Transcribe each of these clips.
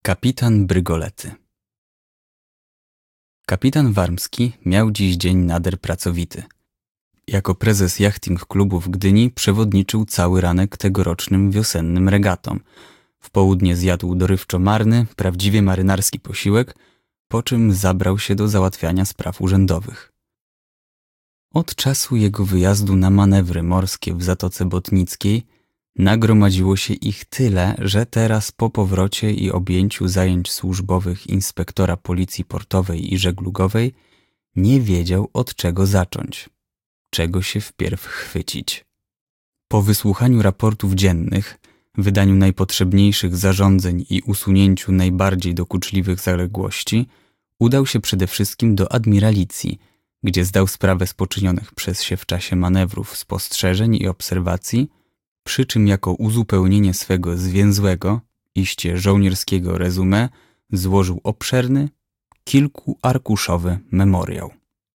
Kapitan Brygolety. Kapitan Warmski miał dziś dzień nader pracowity. Jako prezes jachting klubu w Gdyni przewodniczył cały ranek tegorocznym wiosennym regatom. W południe zjadł dorywczo marny, prawdziwie marynarski posiłek, po czym zabrał się do załatwiania spraw urzędowych. Od czasu jego wyjazdu na manewry morskie w Zatoce Botnickiej nagromadziło się ich tyle, że teraz po powrocie i objęciu zajęć służbowych inspektora policji portowej i żeglugowej nie wiedział, od czego zacząć, czego się wpierw chwycić. Po wysłuchaniu raportów dziennych, wydaniu najpotrzebniejszych zarządzeń i usunięciu najbardziej dokuczliwych zaległości, udał się przede wszystkim do admiralicji, gdzie zdał sprawę z poczynionych przez się w czasie manewrów spostrzeżeń i obserwacji, przy czym jako uzupełnienie swego zwięzłego, iście żołnierskiego resume złożył obszerny, kilkuarkuszowy memoriał.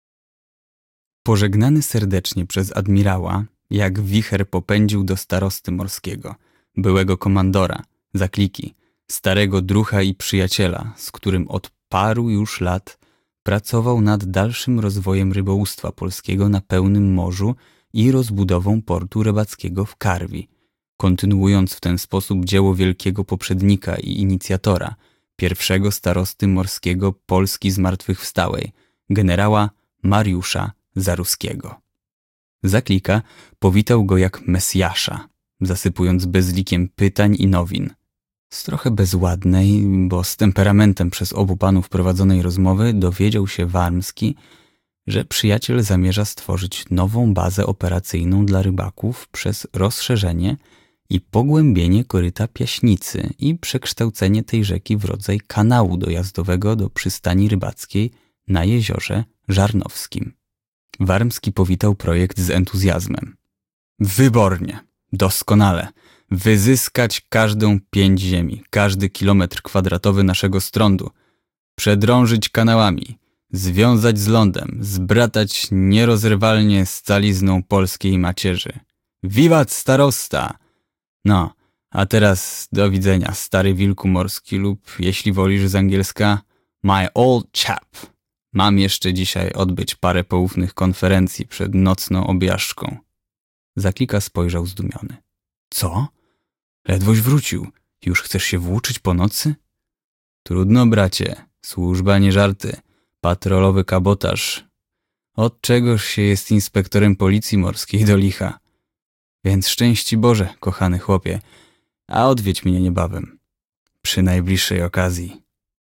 Pożegnany serdecznie przez admirała, jak wicher popędził do starosty morskiego, byłego komandora, zakliki, starego drucha i przyjaciela, z którym od paru już lat pracował nad dalszym rozwojem rybołówstwa polskiego na pełnym morzu i rozbudową portu rybackiego w Karwi, kontynuując w ten sposób dzieło wielkiego poprzednika i inicjatora, pierwszego starosty morskiego Polski zmartwychwstałej, generała Mariusza Zaruskiego. Zaklika powitał go jak mesjasza, zasypując bezlikiem pytań i nowin. Z trochę bezładnej, bo z temperamentem przez obu panów prowadzonej rozmowy dowiedział się Warmski, że przyjaciel zamierza stworzyć nową bazę operacyjną dla rybaków przez rozszerzenie i pogłębienie koryta Piaśnicy i przekształcenie tej rzeki w rodzaj kanału dojazdowego do przystani rybackiej na jeziorze Żarnowskim. Warmski powitał projekt z entuzjazmem. Wybornie, doskonale, wyzyskać każdą pięć ziemi, każdy kilometr kwadratowy naszego strądu, przedrążyć kanałami, związać z lądem, zbratać nierozerwalnie scalizną polskiej macierzy. Wiwat starosta! No, a teraz do widzenia, stary wilku morski lub, jeśli wolisz z angielska, my old chap. Mam jeszcze dzisiaj odbyć parę poufnych konferencji przed nocną objażdżką. Zaklika spojrzał zdumiony. Co? Ledwoś wrócił. Już chcesz się włóczyć po nocy? Trudno, bracie. Służba nie żarty. Patrolowy kabotaż. Od czegoż się jest inspektorem policji morskiej do licha? Więc szczęści Boże, kochany chłopie, a odwiedź mnie niebawem. Przy najbliższej okazji.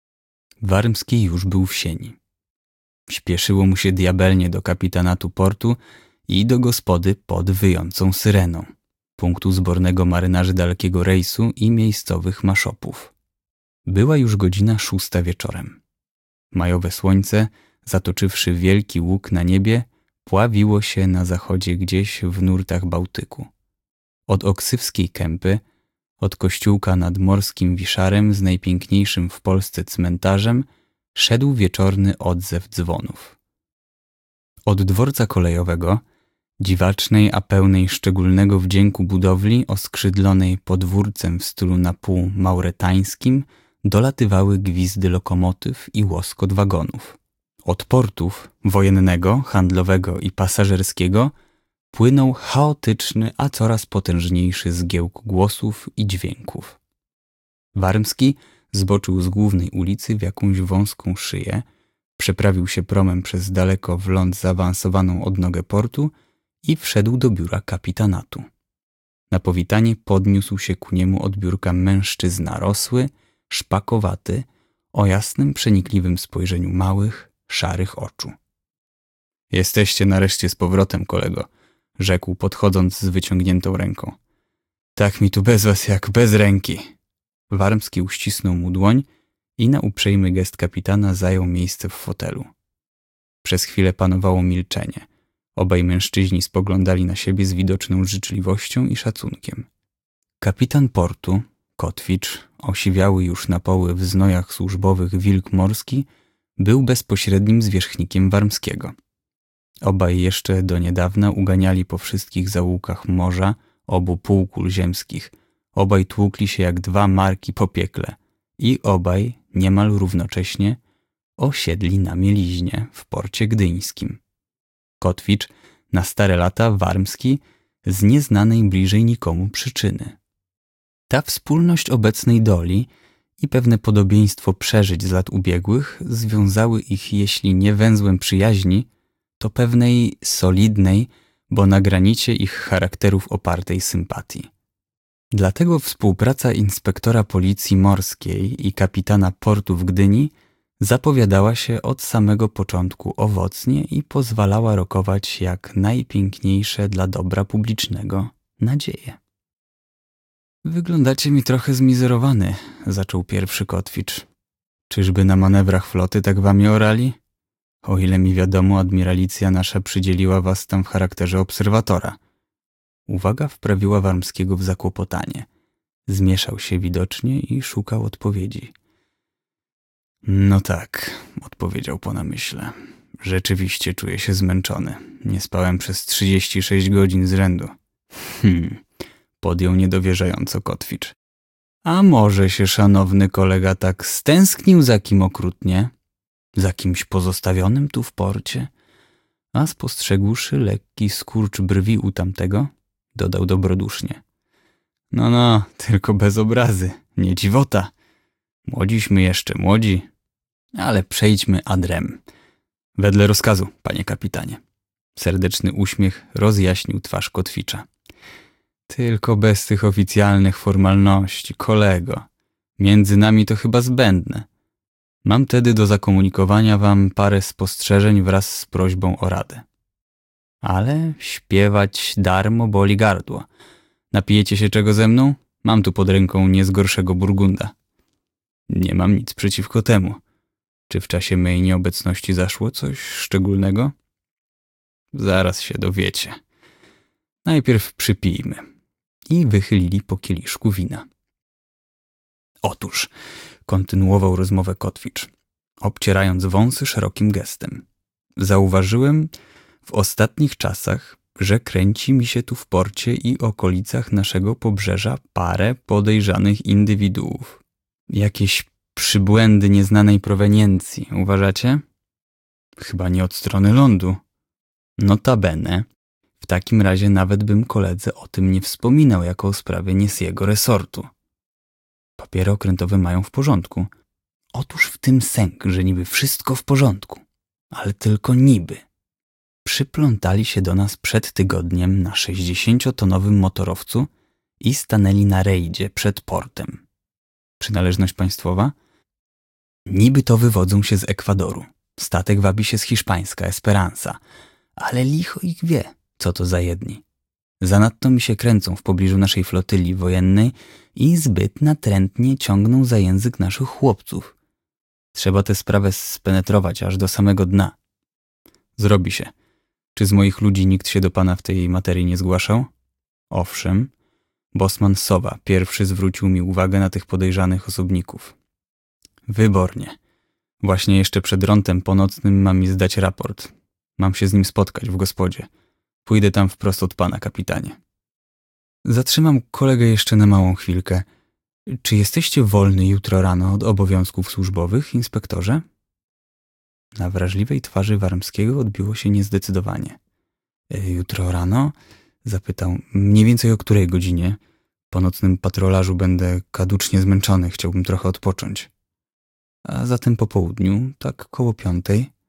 Warmski już był w sieni. Śpieszyło mu się diabelnie do kapitanatu portu i do gospody pod wyjącą syreną, punktu zbornego marynarzy dalekiego rejsu i miejscowych maszopów. Była już godzina 6 wieczorem. Majowe słońce, zatoczywszy wielki łuk na niebie, pławiło się na zachodzie gdzieś w nurtach Bałtyku. Od Oksywskiej Kępy, od kościółka nad morskim Wiszarem z najpiękniejszym w Polsce cmentarzem, szedł wieczorny odzew dzwonów. Od dworca kolejowego, dziwacznej, a pełnej szczególnego wdzięku budowli oskrzydlonej podwórcem w stylu na pół mauretańskim, dolatywały gwizdy lokomotyw i łoskot wagonów. Od portów wojennego, handlowego i pasażerskiego płynął chaotyczny, a coraz potężniejszy zgiełk głosów i dźwięków. Warmski zboczył z głównej ulicy w jakąś wąską szyję, przeprawił się promem przez daleko w ląd zaawansowaną odnogę portu i wszedł do biura kapitanatu. Na powitanie podniósł się ku niemu od biurka mężczyzna rosły, szpakowaty, o jasnym, przenikliwym spojrzeniu małych, szarych oczu. Jesteście nareszcie z powrotem, kolego, rzekł, podchodząc z wyciągniętą ręką. Tak mi tu bez was jak bez ręki. Warmski uścisnął mu dłoń i na uprzejmy gest kapitana zajął miejsce w fotelu. Przez chwilę panowało milczenie. Obaj mężczyźni spoglądali na siebie z widoczną życzliwością i szacunkiem. Kapitan portu, kotwicz, osiwiały już na poły w znojach służbowych wilk morski, był bezpośrednim zwierzchnikiem Warmskiego. Obaj jeszcze do niedawna uganiali po wszystkich zaułkach morza obu półkul ziemskich. Obaj tłukli się jak dwa marki po piekle i obaj niemal równocześnie osiedli na mieliźnie w porcie gdyńskim. Kotwicz na stare lata, Warmski z nieznanej bliżej nikomu przyczyny. Ta wspólność obecnej doli i pewne podobieństwo przeżyć z lat ubiegłych związały ich, jeśli nie węzłem przyjaźni, to pewnej solidnej, bo na granicie ich charakterów opartej sympatii. Dlatego współpraca inspektora policji morskiej i kapitana portu w Gdyni zapowiadała się od samego początku owocnie i pozwalała rokować jak najpiękniejsze dla dobra publicznego nadzieje. Wyglądacie mi trochę zmizerowany, zaczął pierwszy Kotwicz. Czyżby na manewrach floty tak wami orali? O ile mi wiadomo, admiralicja nasza przydzieliła was tam w charakterze obserwatora. Uwaga wprawiła Warmskiego w zakłopotanie. Zmieszał się widocznie i szukał odpowiedzi. No tak, odpowiedział po namyśle. Rzeczywiście czuję się zmęczony. Nie spałem przez 36 godzin z rzędu. Podjął niedowierzająco Kotwicz. A może się szanowny kolega tak stęsknił za kim okrutnie? Za kimś pozostawionym tu w porcie? A spostrzegłszy lekki skurcz brwi u tamtego, dodał dobrodusznie. No, tylko bez obrazy, nie dziwota. Młodziśmy jeszcze młodzi, ale przejdźmy ad rem. Wedle rozkazu, panie kapitanie. Serdeczny uśmiech rozjaśnił twarz Kotwicza. Tylko bez tych oficjalnych formalności, kolego. Między nami to chyba zbędne. Mam tedy do zakomunikowania wam parę spostrzeżeń wraz z prośbą o radę. Ale śpiewać darmo boli gardło. Napijecie się czego ze mną? Mam tu pod ręką nie z gorszego Burgunda. Nie mam nic przeciwko temu. Czy w czasie mej nieobecności zaszło coś szczególnego? Zaraz się dowiecie. Najpierw przypijmy. I wychylili po kieliszku wina. Otóż, kontynuował rozmowę Kotwicz, obcierając wąsy szerokim gestem. Zauważyłem w ostatnich czasach, że kręci mi się tu w porcie i okolicach naszego pobrzeża parę podejrzanych indywiduów. Jakieś przybłędy nieznanej proweniencji, uważacie? Chyba nie od strony lądu. Notabene, w takim razie nawet bym koledze o tym nie wspominał jako o sprawie nie z jego resortu. Papiery okrętowe mają w porządku. Otóż w tym sęk, że niby wszystko w porządku, ale tylko niby. Przyplątali się do nas przed tygodniem na 60-tonowym motorowcu i stanęli na rejdzie przed portem. Przynależność państwowa? Niby to wywodzą się z Ekwadoru. Statek wabi się z hiszpańska Esperanza, ale licho ich wie, co to za jedni. Zanadto mi się kręcą w pobliżu naszej flotyli wojennej i zbyt natrętnie ciągną za język naszych chłopców. Trzeba tę sprawę spenetrować aż do samego dna. Zrobi się. Czy z moich ludzi nikt się do pana w tej materii nie zgłaszał? Owszem. Bosman Sowa pierwszy zwrócił mi uwagę na tych podejrzanych osobników. Wybornie. Właśnie jeszcze przed rontem ponocnym mam mi zdać raport. Mam się z nim spotkać w gospodzie. Pójdę tam wprost od pana, kapitanie. Zatrzymam kolegę jeszcze na małą chwilkę. Czy jesteście wolny jutro rano od obowiązków służbowych, inspektorze? Na wrażliwej twarzy Warmskiego odbiło się niezdecydowanie. Jutro rano? Zapytał. Mniej więcej o której godzinie? Po nocnym patrolarzu będę kaducznie zmęczony, chciałbym trochę odpocząć. A zatem po południu, tak koło 5.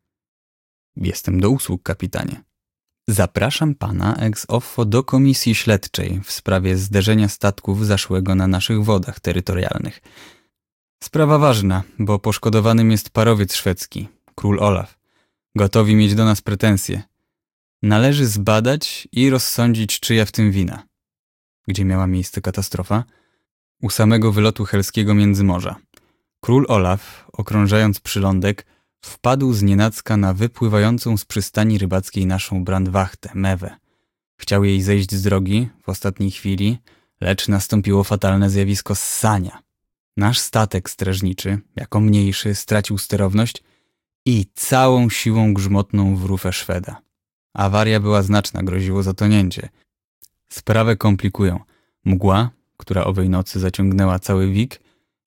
Jestem do usług, kapitanie. Zapraszam pana ex offo do komisji śledczej w sprawie zderzenia statków zaszłego na naszych wodach terytorialnych. Sprawa ważna, bo poszkodowanym jest parowiec szwedzki, król Olaf. Gotowi mieć do nas pretensje. Należy zbadać i rozsądzić, czyja w tym wina. Gdzie miała miejsce katastrofa? U samego wylotu helskiego Międzymorza. Król Olaf, okrążając przylądek, wpadł znienacka na wypływającą z przystani rybackiej naszą brandwachtę, Mewę. Chciał jej zejść z drogi w ostatniej chwili, lecz nastąpiło fatalne zjawisko ssania. Nasz statek strażniczy, jako mniejszy, stracił sterowność i całą siłą grzmotną w rufę Szweda. Awaria była znaczna, groziło zatonięcie. Sprawę komplikują mgła, która owej nocy zaciągnęła cały wik,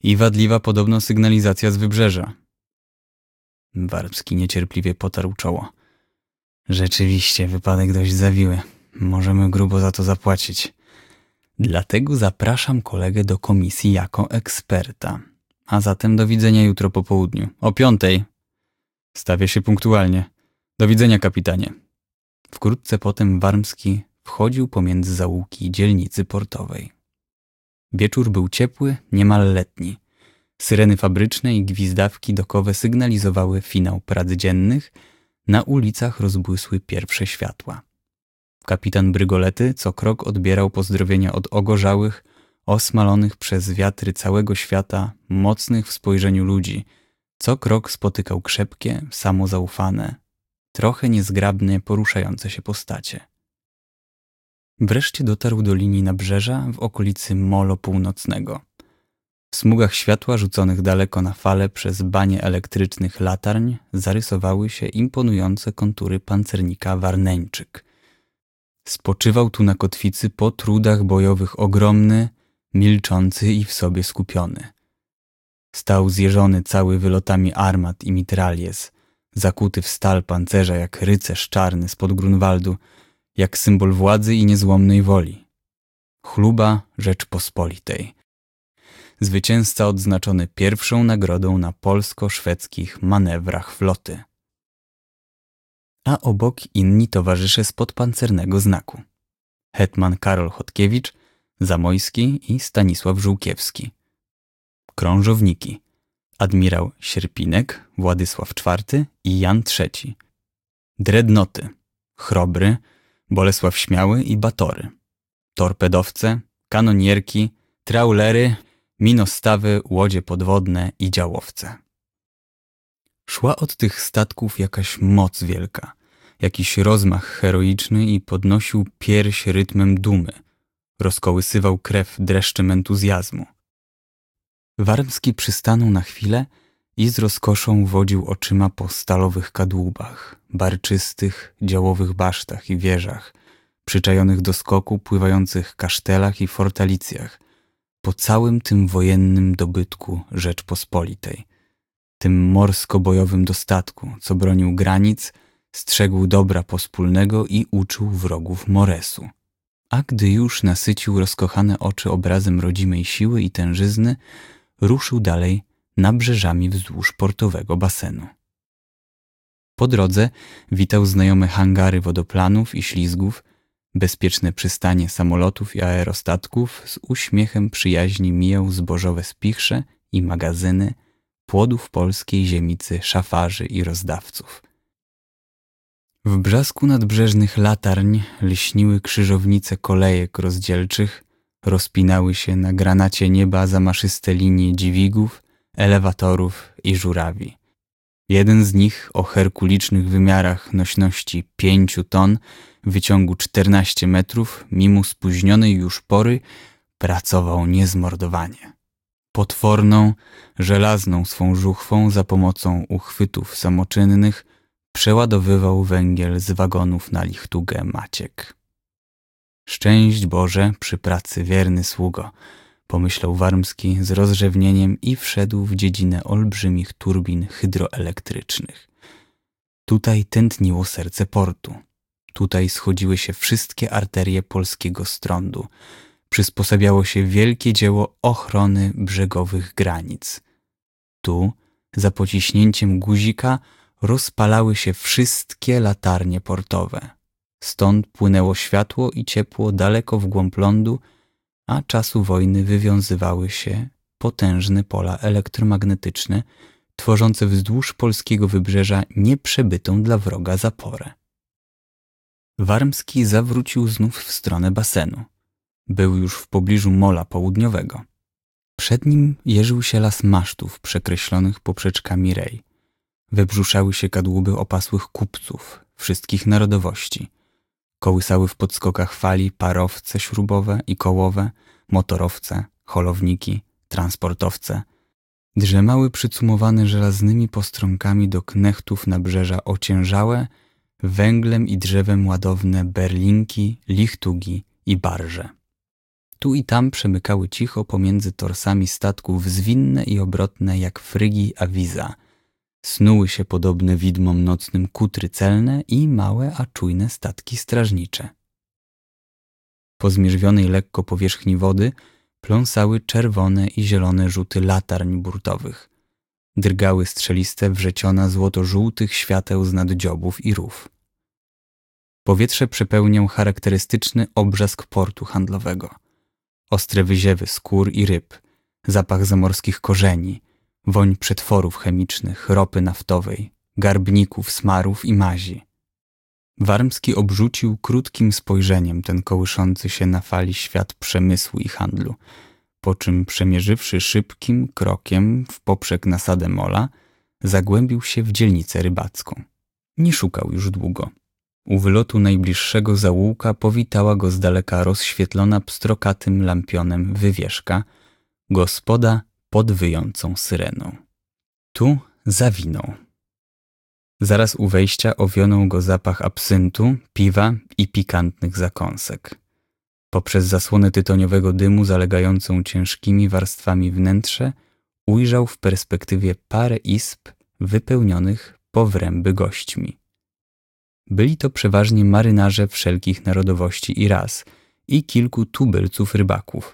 I wadliwa podobno sygnalizacja z wybrzeża. Warpski niecierpliwie potarł czoło. Rzeczywiście, wypadek dość zawiły. Możemy grubo za to zapłacić. Dlatego zapraszam kolegę do komisji jako eksperta. A zatem do widzenia jutro po południu. O 5:00. Stawię się punktualnie. Do widzenia, kapitanie. Wkrótce potem Warmski wchodził pomiędzy zaułki dzielnicy portowej. Wieczór był ciepły, niemal letni. Syreny fabryczne i gwizdawki dokowe sygnalizowały finał prac dziennych. Na ulicach rozbłysły pierwsze światła. Kapitan Brygolety co krok odbierał pozdrowienia od ogorzałych, osmalonych przez wiatry całego świata, mocnych w spojrzeniu ludzi. Co krok spotykał krzepkie, samozaufane, trochę niezgrabnie poruszające się postacie. Wreszcie dotarł do linii nabrzeża w okolicy Molo Północnego. W smugach światła rzuconych daleko na fale przez banie elektrycznych latarń zarysowały się imponujące kontury pancernika Warneńczyk. Spoczywał tu na kotwicy po trudach bojowych ogromny, milczący i w sobie skupiony. Stał zjeżony cały wylotami armat i mitragliez, zakuty w stal pancerza jak rycerz czarny spod Grunwaldu, jak symbol władzy i niezłomnej woli. Chluba Rzeczpospolitej. Zwycięzca odznaczony pierwszą nagrodą na polsko-szwedzkich manewrach floty. A obok inni towarzysze z podpancernego znaku. Hetman Karol Chodkiewicz, Zamojski i Stanisław Żółkiewski. Krążowniki. Admirał Sierpinek, Władysław IV i Jan III. Dreadnoty. Chrobry, Bolesław Śmiały i Batory. Torpedowce, kanonierki, traulery, minostawy, łodzie podwodne i działowce. Szła od tych statków jakaś moc wielka, jakiś rozmach heroiczny i podnosił pierś rytmem dumy, rozkołysywał krew dreszczem entuzjazmu. Warmski przystanął na chwilę i z rozkoszą wodził oczyma po stalowych kadłubach, barczystych, działowych basztach i wieżach, przyczajonych do skoku pływających kasztelach i fortalicjach, po całym tym wojennym dobytku Rzeczpospolitej, tym morsko-bojowym dostatku, co bronił granic, strzegł dobra pospólnego i uczył wrogów moresu. A gdy już nasycił rozkochane oczy obrazem rodzimej siły i tężyzny, ruszył dalej nabrzeżami wzdłuż portowego basenu. Po drodze witał znajome hangary wodoplanów i ślizgów, bezpieczne przystanie samolotów i aerostatków, z uśmiechem przyjaźni mijał zbożowe spichrze i magazyny, płodów polskiej ziemicy, szafarzy i rozdawców. W brzasku nadbrzeżnych latarń lśniły krzyżownice kolejek rozdzielczych, rozpinały się na granacie nieba zamaszyste linie dźwigów, elewatorów i żurawi. Jeden z nich o herkulicznych wymiarach nośności 5 ton, wyciągu 14 metrów, mimo spóźnionej już pory, pracował niezmordowanie. Potworną, żelazną swą żuchwą za pomocą uchwytów samoczynnych przeładowywał węgiel z wagonów na lichtugę Maciek. Szczęść Boże przy pracy, wierny sługo, pomyślał Warmski z rozrzewnieniem i wszedł w dziedzinę olbrzymich turbin hydroelektrycznych. Tutaj tętniło serce portu. Tutaj schodziły się wszystkie arterie polskiego strądu. Przysposabiało się wielkie dzieło ochrony brzegowych granic. Tu, za pociśnięciem guzika, rozpalały się wszystkie latarnie portowe. Stąd płynęło światło i ciepło daleko w głąb lądu, a czasu wojny wywiązywały się potężne pola elektromagnetyczne, tworzące wzdłuż polskiego wybrzeża nieprzebytą dla wroga zaporę. Warmski zawrócił znów w stronę basenu. Był już w pobliżu mola południowego. Przed nim jeżył się las masztów przekreślonych poprzeczkami rej. Webrzuszały się kadłuby opasłych kupców wszystkich narodowości. Kołysały w podskokach fali parowce śrubowe i kołowe, motorowce, holowniki, transportowce. Drzemały przycumowane żelaznymi postronkami do knechtów nabrzeża ociężałe, węglem i drzewem ładowne berlinki, lichtugi i barże. Tu i tam przemykały cicho pomiędzy torsami statków zwinne i obrotne jak frygi awiza. Snuły się podobne widmom nocnym kutry celne i małe, a czujne statki strażnicze. Po zmierzwionej lekko powierzchni wody pląsały czerwone i zielone rzuty latarń burtowych. Drgały strzeliste wrzeciona złoto-żółtych świateł z nad dziobów i rów. Powietrze przepełniał charakterystyczny obrzask portu handlowego. Ostre wyziewy skór i ryb, zapach zamorskich korzeni, woń przetworów chemicznych, ropy naftowej, garbników, smarów i mazi. Warmski obrzucił krótkim spojrzeniem ten kołyszący się na fali świat przemysłu i handlu, po czym przemierzywszy szybkim krokiem w poprzek nasadę mola, zagłębił się w dzielnicę rybacką. Nie szukał już długo. U wylotu najbliższego zaułka powitała go z daleka rozświetlona pstrokatym lampionem wywieszka, gospoda pod wyjącą syreną. Tu zawinął. Zaraz u wejścia owionął go zapach absyntu, piwa i pikantnych zakąsek. Poprzez zasłonę tytoniowego dymu zalegającą ciężkimi warstwami wnętrze ujrzał w perspektywie parę izb wypełnionych po wręby gośćmi. Byli to przeważnie marynarze wszelkich narodowości i ras i kilku tubylców rybaków.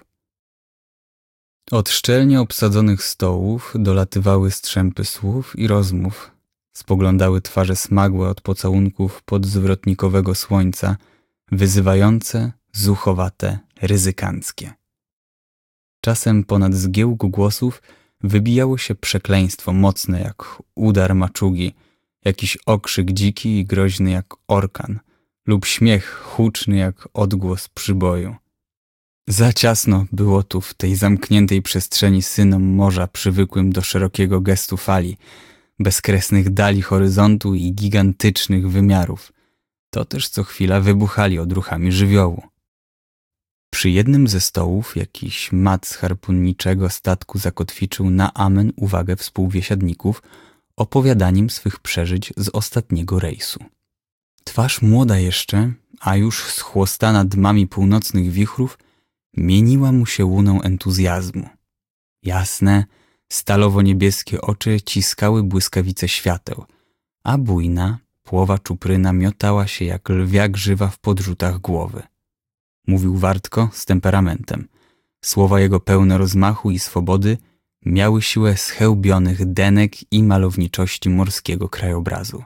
Od szczelnie obsadzonych stołów dolatywały strzępy słów i rozmów. Spoglądały twarze smagłe od pocałunków podzwrotnikowego słońca, wyzywające, zuchowate, ryzykanckie. Czasem ponad zgiełk głosów wybijało się przekleństwo mocne jak udar maczugi, jakiś okrzyk dziki i groźny jak orkan lub śmiech huczny jak odgłos przyboju. Za ciasno było tu w tej zamkniętej przestrzeni synom morza przywykłym do szerokiego gestu fali, bezkresnych dali horyzontu i gigantycznych wymiarów. To też co chwila wybuchali odruchami żywiołu. Przy jednym ze stołów jakiś mat z harpunniczego statku zakotwiczył na amen uwagę współbiesiadników opowiadaniem swych przeżyć z ostatniego rejsu. Twarz młoda jeszcze, a już schłostana dmami północnych wichrów, mieniła mu się łuną entuzjazmu. Jasne, stalowo-niebieskie oczy ciskały błyskawice świateł, a bujna, płowa czupryna miotała się jak lwia grzywa w podrzutach głowy. Mówił wartko, z temperamentem. Słowa jego pełne rozmachu i swobody miały siłę schełbionych denek i malowniczości morskiego krajobrazu.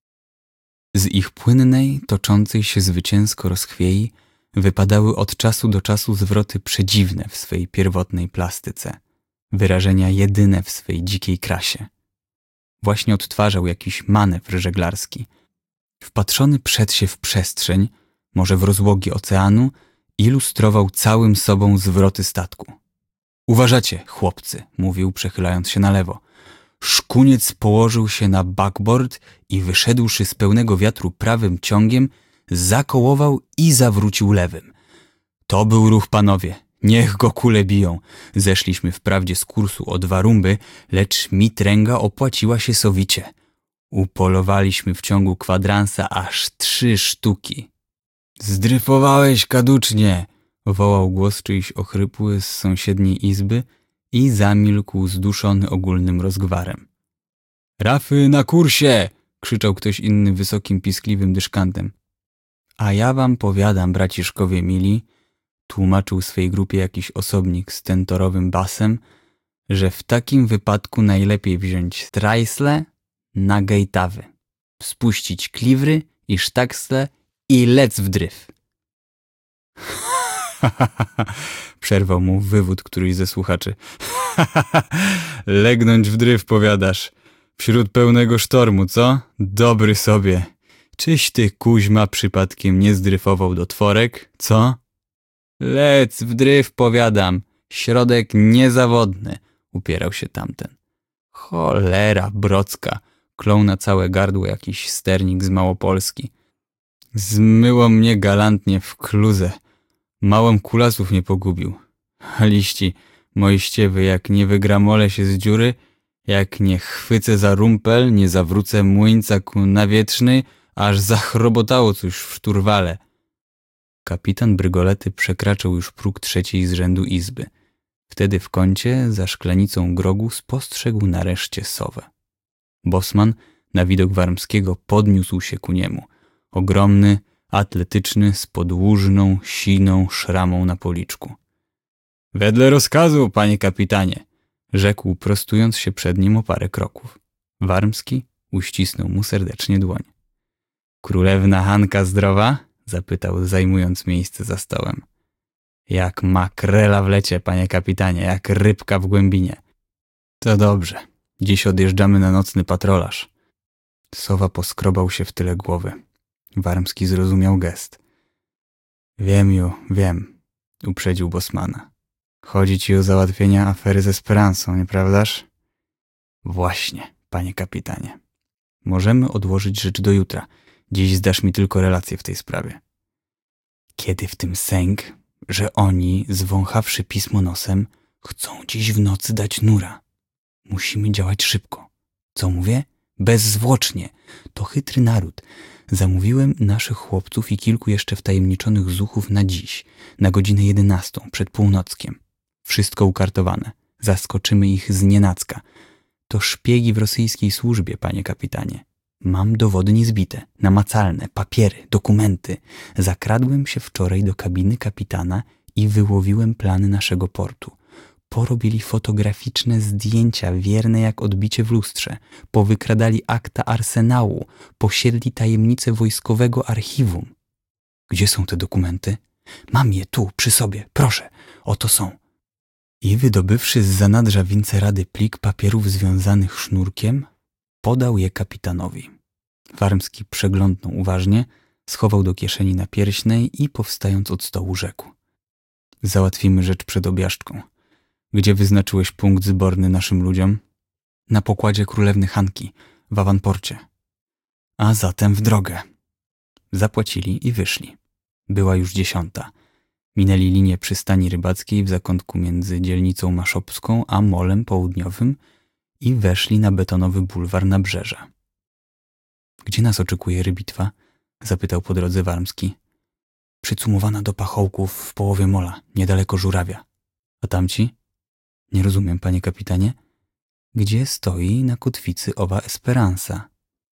Z ich płynnej, toczącej się zwycięsko rozchwiei wypadały od czasu do czasu zwroty przedziwne w swej pierwotnej plastyce, wyrażenia jedyne w swej dzikiej krasie. Właśnie odtwarzał jakiś manewr żeglarski. Wpatrzony przed się w przestrzeń, może w rozłogi oceanu, ilustrował całym sobą zwroty statku. Uważacie, chłopcy, mówił, przechylając się na lewo. Szkuniec położył się na backboard i wyszedłszy z pełnego wiatru prawym ciągiem, zakołował i zawrócił lewym. To był ruch, panowie. Niech go kule biją. Zeszliśmy wprawdzie z kursu o 2 rumby, lecz mitręga opłaciła się sowicie. Upolowaliśmy w ciągu kwadransa aż 3 sztuki. Zdryfowałeś kaducznie, wołał głos czyjś ochrypły z sąsiedniej izby i zamilkł zduszony ogólnym rozgwarem. Rafy na kursie! Krzyczał ktoś inny wysokim, piskliwym dyszkantem. A ja wam powiadam, braciszkowie mili, tłumaczył swej grupie jakiś osobnik z tentorowym basem, że w takim wypadku najlepiej wziąć trajsle na gejtawy, spuścić kliwry i sztaksle i lec w dryf. Przerwał mu wywód któryś ze słuchaczy. Legnąć w dryf, powiadasz. Wśród pełnego sztormu, co? Dobry sobie. Czyś ty, kuźma, przypadkiem nie zdryfował do tworek, co? Lec w dryf, powiadam. Środek niezawodny, upierał się tamten. Cholera brocka, klął na całe gardło jakiś sternik z Małopolski. Zmyło mnie galantnie w kluzę. Małym kulasów nie pogubił. A liści, moiściewy, jak nie wygramolę się z dziury, jak nie chwycę za rumpel, nie zawrócę młyńca ku nawietrznej, aż zachrobotało coś w szturwale. Kapitan Brygolety przekraczał już próg trzeciej z rzędu izby. Wtedy w kącie, za szklanicą grogu, spostrzegł nareszcie sowę. Bosman na widok Warmskiego podniósł się ku niemu. Ogromny, atletyczny, z podłużną, siną szramą na policzku. Wedle rozkazu, panie kapitanie, rzekł, prostując się przed nim o parę kroków. Warmski uścisnął mu serdecznie dłoń. Królewna Hanka zdrowa? Zapytał, zajmując miejsce za stołem. Jak makrela w lecie, panie kapitanie, jak rybka w głębinie. To dobrze. Dziś odjeżdżamy na nocny patrolarz. Sowa poskrobał się w tyle głowy. Warmski zrozumiał gest. Wiem, uprzedził Bosmana. Chodzi ci o załatwienie afery z Esperansą, nieprawdaż? Właśnie, panie kapitanie. Możemy odłożyć rzecz do jutra. Dziś zdasz mi tylko relację w tej sprawie. Kiedy w tym sęk, że oni, zwąchawszy pismo nosem, chcą dziś w nocy dać nura. Musimy działać szybko. Co mówię? Bezzwłocznie. To chytry naród. Zamówiłem naszych chłopców i kilku jeszcze wtajemniczonych zuchów na dziś, na godzinę 11, przed północkiem. Wszystko ukartowane. Zaskoczymy ich znienacka. To szpiegi w rosyjskiej służbie, panie kapitanie. Mam dowody niezbite, namacalne, papiery, dokumenty. Zakradłem się wczoraj do kabiny kapitana i wyłowiłem plany naszego portu. Porobili fotograficzne zdjęcia, wierne jak odbicie w lustrze. Powykradali akta arsenału, posiedli tajemnicę wojskowego archiwum. Gdzie są te dokumenty? Mam je tu, przy sobie, proszę, oto są. I wydobywszy z zanadrza wincerady plik papierów związanych sznurkiem, podał je kapitanowi. Warmski przeglądnął uważnie, schował do kieszeni napierśnej i powstając od stołu rzekł. Załatwimy rzecz przed objażdżką. Gdzie wyznaczyłeś punkt zborny naszym ludziom? Na pokładzie królewny Hanki, w awanporcie. A zatem w drogę. Zapłacili i wyszli. Była już 10. Minęli linię przystani rybackiej w zakątku między dzielnicą Maszopską a Molem Południowym i weszli na betonowy bulwar Nabrzeża. Gdzie nas oczekuje rybitwa? Zapytał po drodze Warmski. Przycumowana do pachołków w połowie mola, niedaleko Żurawia. A tamci? Nie rozumiem, panie kapitanie. Gdzie stoi na kotwicy owa Esperanza?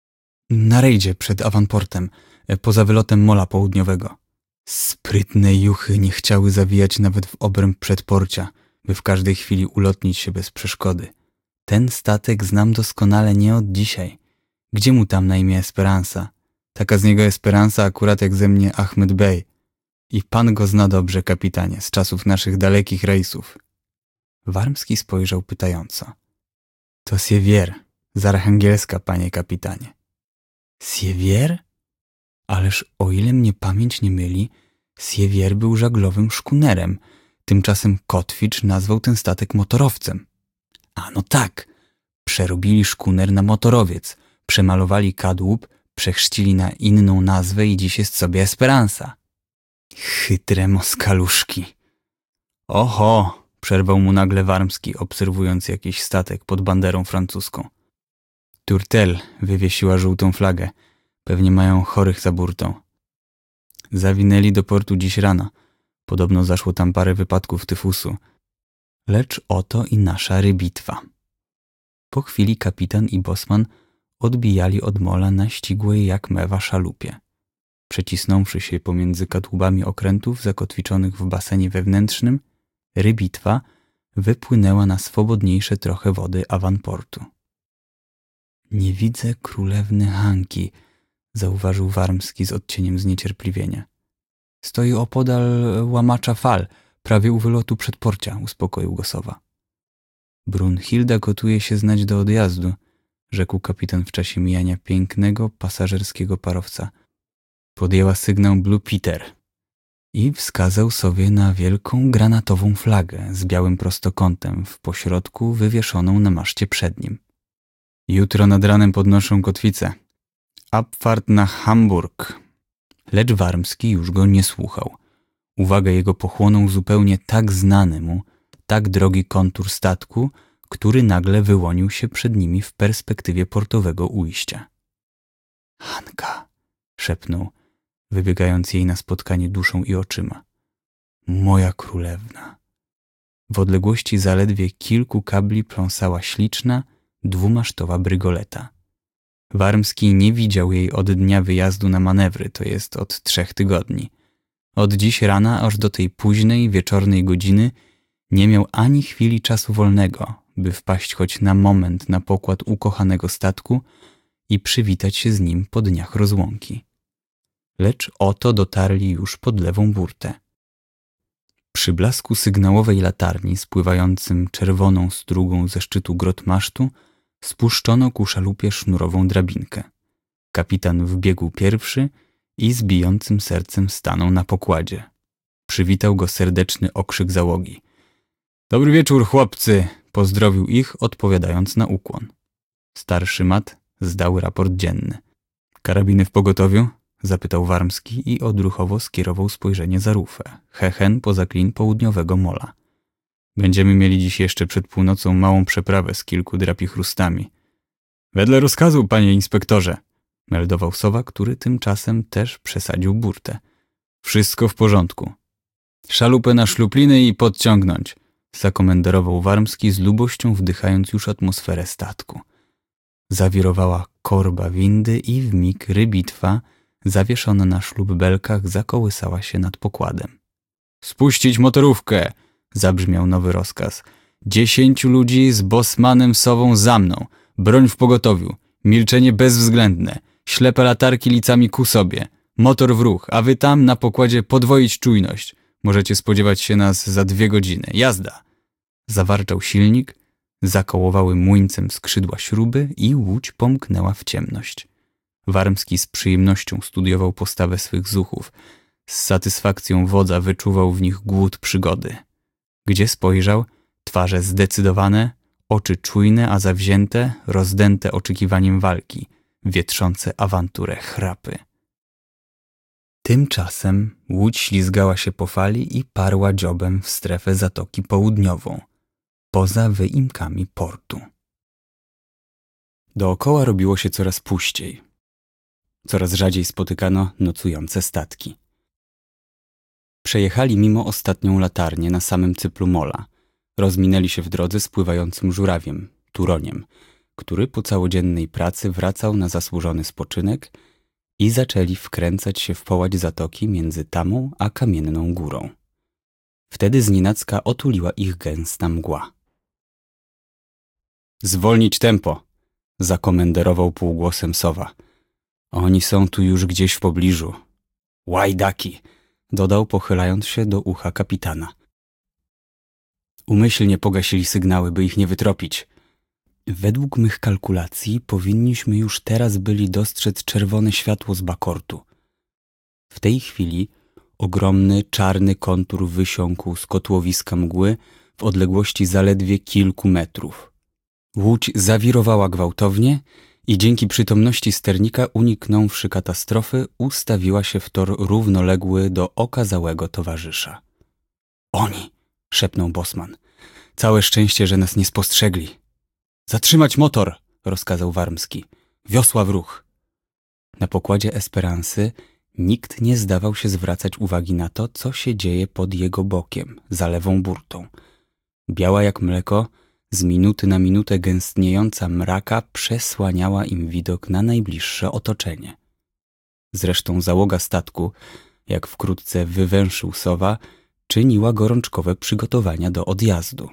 Na rejdzie przed awanportem, poza wylotem Mola Południowego. Sprytne juchy nie chciały zawijać nawet w obręb przedporcia, by w każdej chwili ulotnić się bez przeszkody. Ten statek znam doskonale nie od dzisiaj. Gdzie mu tam na imię Esperanza? Taka z niego Esperanza akurat jak ze mnie Ahmed Bey. I pan go zna dobrze, kapitanie, z czasów naszych dalekich rejsów. Warmski spojrzał pytająco. To Siewier, z Archangielska, panie kapitanie. Siewier? Ależ o ile mnie pamięć nie myli, Siewier był żaglowym szkunerem. Tymczasem Kotwicz nazwał ten statek motorowcem. A no tak, przerobili szkuner na motorowiec, przemalowali kadłub, przechrzcili na inną nazwę i dziś jest sobie Esperanza. Chytre moskaluszki. Oho, przerwał mu nagle Warmski, obserwując jakiś statek pod banderą francuską. Tourtel wywiesiła żółtą flagę. Pewnie mają chorych za burtą. Zawinęli do portu dziś rano. Podobno zaszło tam parę wypadków tyfusu. Lecz oto i nasza rybitwa. Po chwili kapitan i bosman odbijali od mola na ścigłej jak mewa szalupie. Przecisnąwszy się pomiędzy kadłubami okrętów zakotwiczonych w basenie wewnętrznym, rybitwa wypłynęła na swobodniejsze trochę wody awanportu. Nie widzę królewny Hanki, zauważył Warmski z odcieniem zniecierpliwienia. Stoi opodal łamacza fal, prawie u wylotu przedporcia, uspokoił go sowa. Brunhilda gotuje się znać do odjazdu, rzekł kapitan w czasie mijania pięknego, pasażerskiego parowca. Podjęła sygnał Blue Peter i wskazał sobie na wielką granatową flagę z białym prostokątem w pośrodku wywieszoną na maszcie przed nim. Jutro nad ranem podnoszą kotwicę. Abfahrt na Hamburg. Lecz Warmski już go nie słuchał. Uwagę jego pochłonął zupełnie tak znany mu, tak drogi kontur statku, który nagle wyłonił się przed nimi w perspektywie portowego ujścia. Hanka, szepnął. wybiegając jej na spotkanie duszą i oczyma. Moja królewna. W odległości zaledwie kilku kabli pląsała śliczna, dwumasztowa brygoleta. Warmski nie widział jej od dnia wyjazdu na manewry, to jest od 3 tygodni. Od dziś rana aż do tej późnej, wieczornej godziny nie miał ani chwili czasu wolnego, by wpaść choć na moment na pokład ukochanego statku i przywitać się z nim po dniach rozłąki. Lecz oto dotarli już pod lewą burtę. Przy blasku sygnałowej latarni spływającym czerwoną strugą ze szczytu grot masztu spuszczono ku szalupie sznurową drabinkę. Kapitan wbiegł pierwszy i z bijącym sercem stanął na pokładzie. Przywitał go serdeczny okrzyk załogi. Dobry wieczór, chłopcy! Pozdrowił ich, odpowiadając na ukłon. Starszy mat zdał raport dzienny. Karabiny w pogotowiu? Zapytał Warmski i odruchowo skierował spojrzenie za rufę, hechen poza klin południowego mola. Będziemy mieli dziś jeszcze przed północą małą przeprawę z kilku drapichrustami. Wedle rozkazu, panie inspektorze, meldował Sowa, który tymczasem też przesadził burtę. Wszystko w porządku. Szalupę na szlupliny i podciągnąć, zakomenderował Warmski z lubością wdychając już atmosferę statku. Zawirowała korba windy i wmig rybitwa, zawieszona na ślubbelkach, zakołysała się nad pokładem. Spuścić motorówkę! Zabrzmiał nowy rozkaz. 10 ludzi z bosmanem Sową za mną. Broń w pogotowiu. Milczenie bezwzględne. Ślepe latarki licami ku sobie. Motor w ruch, a wy tam na pokładzie podwoić czujność. Możecie spodziewać się nas za 2 godziny. Jazda! Zawarczał silnik, zakołowały młyńcem skrzydła śruby i łódź pomknęła w ciemność. Warmski z przyjemnością studiował postawę swych zuchów. Z satysfakcją wodza wyczuwał w nich głód przygody. Gdzie spojrzał, twarze zdecydowane, oczy czujne, a zawzięte, rozdęte oczekiwaniem walki, wietrzące awanturę chrapy. Tymczasem łódź ślizgała się po fali i parła dziobem w strefę Zatoki Południową, poza wyimkami portu. Dookoła robiło się coraz puściej. Coraz rzadziej spotykano nocujące statki. Przejechali mimo ostatnią latarnię na samym cyplu mola. Rozminęli się w drodze z pływającym żurawiem, Turoniem, który po całodziennej pracy wracał na zasłużony spoczynek i zaczęli wkręcać się w połać zatoki między Tamą a Kamienną Górą. Wtedy znienacka otuliła ich gęsta mgła. Zwolnić tempo! Zakomenderował półgłosem Sowa. Oni są tu już gdzieś w pobliżu. Łajdaki! Dodał, pochylając się do ucha kapitana. Umyślnie pogasili sygnały, by ich nie wytropić. Według mych kalkulacji powinniśmy już teraz byli dostrzec czerwone światło z bakortu. W tej chwili ogromny, czarny kontur wysiąkł z kotłowiska mgły w odległości zaledwie kilku metrów. Łódź zawirowała gwałtownie i dzięki przytomności sternika, uniknąwszy katastrofy, ustawiła się w tor równoległy do okazałego towarzysza. Oni! Szepnął bosman. Całe szczęście, że nas nie spostrzegli. Zatrzymać motor! Rozkazał Warmski. Wiosła w ruch. Na pokładzie Esperansy nikt nie zdawał się zwracać uwagi na to, co się dzieje pod jego bokiem, za lewą burtą. Biała jak mleko, z minuty na minutę gęstniejąca mraka przesłaniała im widok na najbliższe otoczenie. Zresztą załoga statku, jak wkrótce wywęszył Sowa, czyniła gorączkowe przygotowania do odjazdu.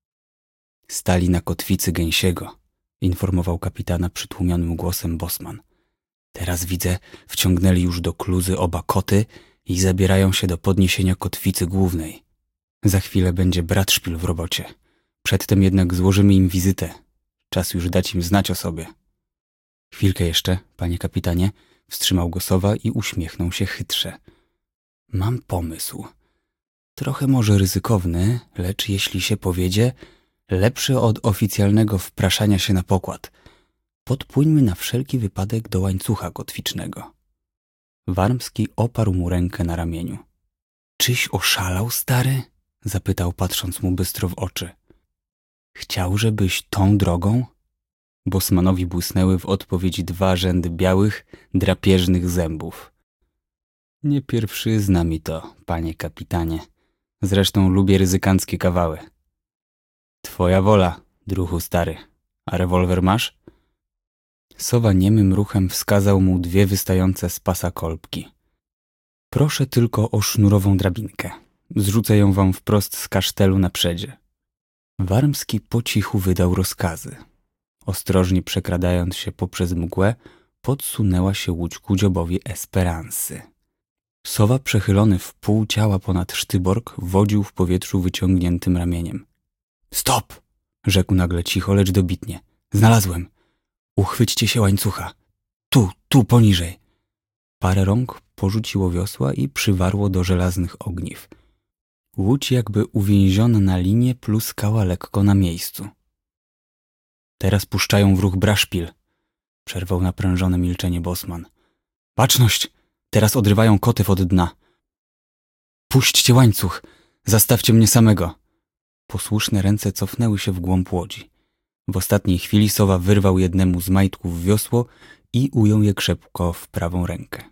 Stali na kotwicy Gęsiego, informował kapitana przytłumionym głosem bosman. Teraz widzę, wciągnęli już do kluzy oba koty i zabierają się do podniesienia kotwicy głównej. Za chwilę będzie Bratszpil w robocie. Przedtem jednak złożymy im wizytę. Czas już dać im znać o sobie. Chwilkę jeszcze, panie kapitanie, wstrzymał go Sowa i uśmiechnął się chytrze. Mam pomysł. Trochę może ryzykowny, lecz jeśli się powiedzie, lepszy od oficjalnego wpraszania się na pokład. Podpłyńmy na wszelki wypadek do łańcucha kotwicznego. Warmski oparł mu rękę na ramieniu. Czyś oszalał, stary? Zapytał, patrząc mu bystro w oczy. Chciał, żebyś tą drogą? Bosmanowi błysnęły w odpowiedzi 2 rzędy białych, drapieżnych zębów. Nie pierwszy zna mi to, panie kapitanie. Zresztą lubię ryzykanckie kawały. Twoja wola, druhu stary. A rewolwer masz? Sowa niemym ruchem wskazał mu 2 wystające z pasa kolbki. Proszę tylko o sznurową drabinkę. Zrzucę ją wam wprost z kasztelu na przedzie. Warmski po cichu wydał rozkazy. Ostrożnie przekradając się poprzez mgłę, podsunęła się łódź ku dziobowi Esperansy. Sowa, przechylony w pół ciała ponad sztyborg, wodził w powietrzu wyciągniętym ramieniem. Stop! Rzekł nagle cicho, lecz dobitnie. Znalazłem. Uchwyćcie się łańcucha. Tu, poniżej. Parę rąk porzuciło wiosła i przywarło do żelaznych ogniw. Łódź, jakby uwięziona na linie, pluskała lekko na miejscu. Teraz puszczają w ruch braszpil, przerwał naprężone milczenie bosman. Baczność! Teraz odrywają kotew od dna. Puśćcie łańcuch! Zastawcie mnie samego! Posłuszne ręce cofnęły się w głąb łodzi. W ostatniej chwili Sowa wyrwał jednemu z majtków wiosło i ujął je krzepko w prawą rękę.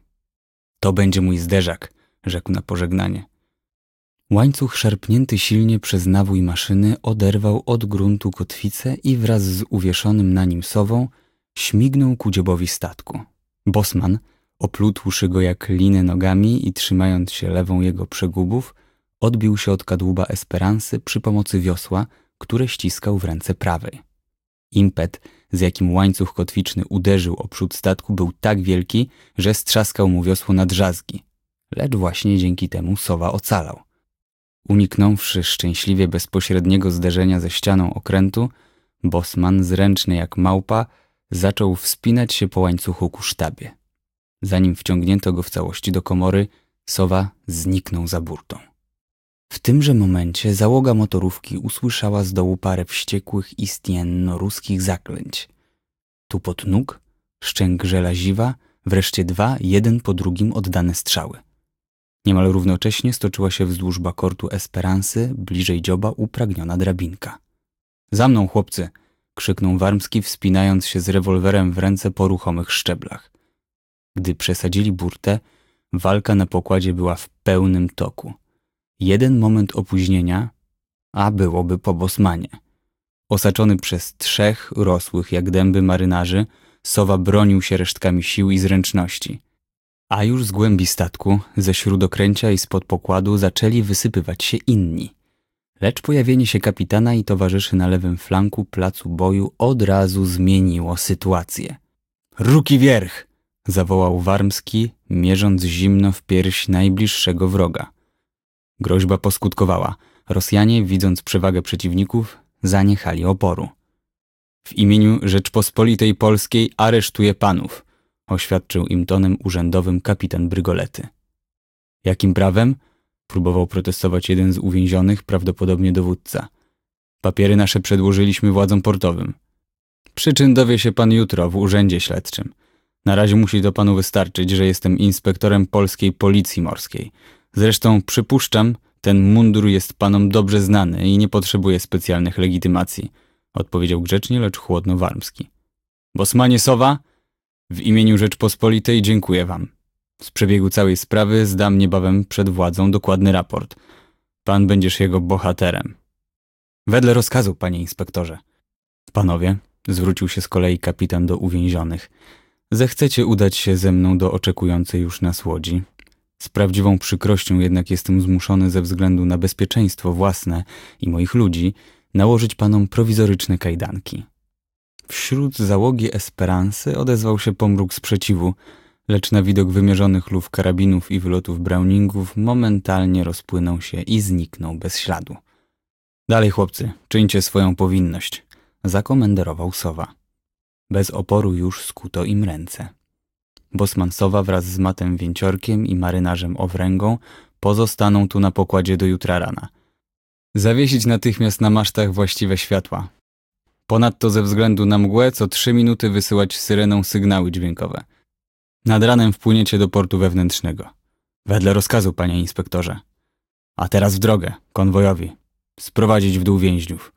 To będzie mój zderzak, rzekł na pożegnanie. Łańcuch szarpnięty silnie przez nawój maszyny oderwał od gruntu kotwicę i wraz z uwieszonym na nim Sową śmignął ku dziobowi statku. Bosman, oplótłszy go jak linę nogami i trzymając się lewą jego przegubów, odbił się od kadłuba Esperansy przy pomocy wiosła, które ściskał w ręce prawej. Impet, z jakim łańcuch kotwiczny uderzył o przód statku, był tak wielki, że strzaskał mu wiosło na drzazgi. Lecz właśnie dzięki temu Sowa ocalał. Uniknąwszy szczęśliwie bezpośredniego zderzenia ze ścianą okrętu, bosman, zręczny jak małpa, zaczął wspinać się po łańcuchu ku sztabie. Zanim wciągnięto go w całości do komory, Sowa zniknął za burtą. W tymże momencie załoga motorówki usłyszała z dołu parę wściekłych istienno-ruskich zaklęć. Tupot nóg, szczęk żelaziwa, wreszcie 2, jeden po drugim oddane strzały. Niemal równocześnie stoczyła się wzdłuż bakortu Esperansy, bliżej dzioba, upragniona drabinka. Za mną, chłopcy! Krzyknął Warmski, wspinając się z rewolwerem w ręce po ruchomych szczeblach. Gdy przesadzili burtę, walka na pokładzie była w pełnym toku. Jeden moment opóźnienia, a byłoby po bosmanie. Osaczony przez 3 rosłych jak dęby marynarzy, Sowa bronił się resztkami sił i zręczności. A już z głębi statku, ze śródokręcia i spod pokładu zaczęli wysypywać się inni. Lecz pojawienie się kapitana i towarzyszy na lewym flanku placu boju od razu zmieniło sytuację. Ruki wierch! Zawołał Warmski, mierząc zimno w pierś najbliższego wroga. Groźba poskutkowała. Rosjanie, widząc przewagę przeciwników, zaniechali oporu. W imieniu Rzeczpospolitej Polskiej aresztuję panów, oświadczył im tonem urzędowym kapitan Brygolety. Jakim prawem? Próbował protestować jeden z uwięzionych, prawdopodobnie dowódca. Papiery nasze przedłożyliśmy władzom portowym. Przyczyn dowie się pan jutro w urzędzie śledczym. Na razie musi to panu wystarczyć, że jestem inspektorem polskiej policji morskiej. Zresztą przypuszczam, ten mundur jest panom dobrze znany i nie potrzebuje specjalnych legitymacji, odpowiedział grzecznie, lecz chłodno Warmski. Bosmanie Sowa, w imieniu Rzeczpospolitej dziękuję wam. Z przebiegu całej sprawy zdam niebawem przed władzą dokładny raport. Pan będziesz jego bohaterem. Wedle rozkazu, panie inspektorze. Panowie, zwrócił się z kolei kapitan do uwięzionych, zechcecie udać się ze mną do oczekującej już nas łodzi. Z prawdziwą przykrością jednak jestem zmuszony ze względu na bezpieczeństwo własne i moich ludzi nałożyć panom prowizoryczne kajdanki. Wśród załogi Esperansy odezwał się pomruk sprzeciwu, lecz na widok wymierzonych luf karabinów i wylotów browningów momentalnie rozpłynął się i zniknął bez śladu. Dalej, chłopcy, czyńcie swoją powinność, zakomenderował Sowa. Bez oporu już skuto im ręce. Bosman Sowa wraz z matem Więciorkiem i marynarzem Owręgą pozostaną tu na pokładzie do jutra rana. Zawiesić natychmiast na masztach właściwe światła. Ponadto ze względu na mgłę co 3 minuty wysyłać syreną sygnały dźwiękowe. Nad ranem wpłyniecie do portu wewnętrznego. Wedle rozkazu, panie inspektorze. A teraz w drogę, konwojowi. Sprowadzić w dół więźniów.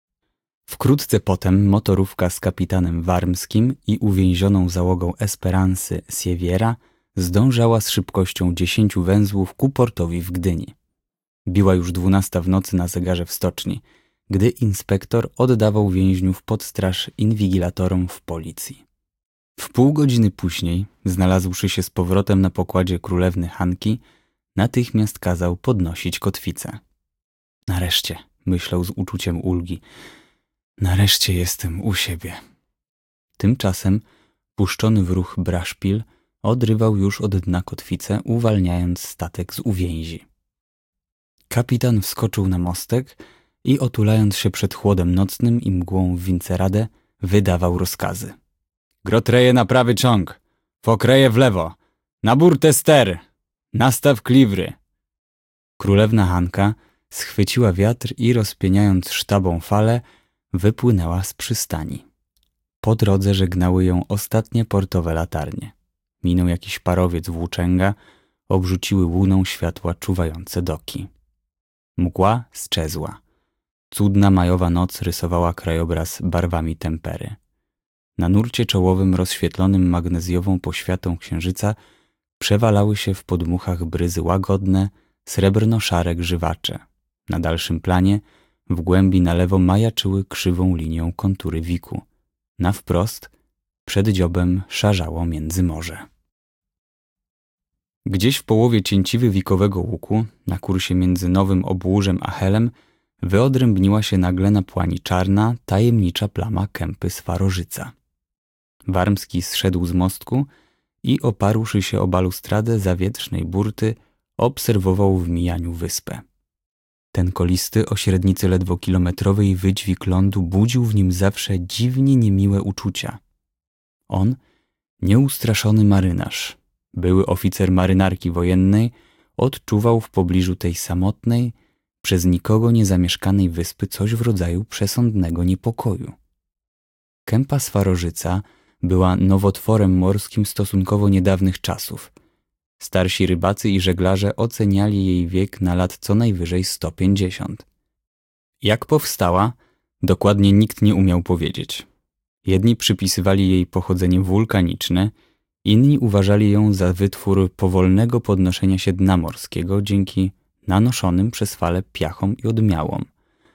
Wkrótce potem motorówka z kapitanem Warmskim i uwięzioną załogą Esperansy Siewiera zdążała z szybkością 10 węzłów ku portowi w Gdyni. Biła już 12 w nocy na zegarze w stoczni, gdy inspektor oddawał więźniów pod straż inwigilatorom w policji. W pół godziny później, znalazłszy się z powrotem na pokładzie królewny Hanki, natychmiast kazał podnosić kotwicę. Nareszcie, myślał z uczuciem ulgi, nareszcie jestem u siebie. Tymczasem puszczony w ruch braszpil odrywał już od dna kotwicę, uwalniając statek z uwięzi. Kapitan wskoczył na mostek i otulając się przed chłodem nocnym i mgłą w Winceradę, wydawał rozkazy. Grotreje na prawy ciąg, fokreje w lewo, na burtę ster, nastaw kliwry. Królewna Hanka schwyciła wiatr i rozpieniając sztabą falę, wypłynęła z przystani. Po drodze żegnały ją ostatnie portowe latarnie. Minął jakiś parowiec włóczęga, obrzuciły łuną światła czuwające doki. Mgła sczezła. Cudna majowa noc rysowała krajobraz barwami tempery. Na nurcie czołowym rozświetlonym magnezjową poświatą księżyca przewalały się w podmuchach bryzy łagodne, srebrno-szare grzywacze. Na dalszym planie, w głębi na lewo majaczyły krzywą linią kontury Wiku. Na wprost, przed dziobem szarzało międzymorze. Gdzieś w połowie cięciwy wikowego łuku, na kursie między Nowym Obłużem a Helem, wyodrębniła się nagle na płani czarna, tajemnicza plama kępy Swarożyca. Warmski zszedł z mostku i oparłszy się o balustradę zawietrznej burty, obserwował w mijaniu wyspę. Ten kolisty, o średnicy ledwo kilometrowej wydźwig lądu budził w nim zawsze dziwnie niemiłe uczucia. On, nieustraszony marynarz, były oficer marynarki wojennej, odczuwał w pobliżu tej samotnej, przez nikogo niezamieszkanej wyspy coś w rodzaju przesądnego niepokoju. Kępa Swarożyca była nowotworem morskim stosunkowo niedawnych czasów. Starsi rybacy i żeglarze oceniali jej wiek na lat co najwyżej 150. Jak powstała, dokładnie nikt nie umiał powiedzieć. Jedni przypisywali jej pochodzenie wulkaniczne, inni uważali ją za wytwór powolnego podnoszenia się dna morskiego dzięki nanoszonym przez fale piachom i odmiałom.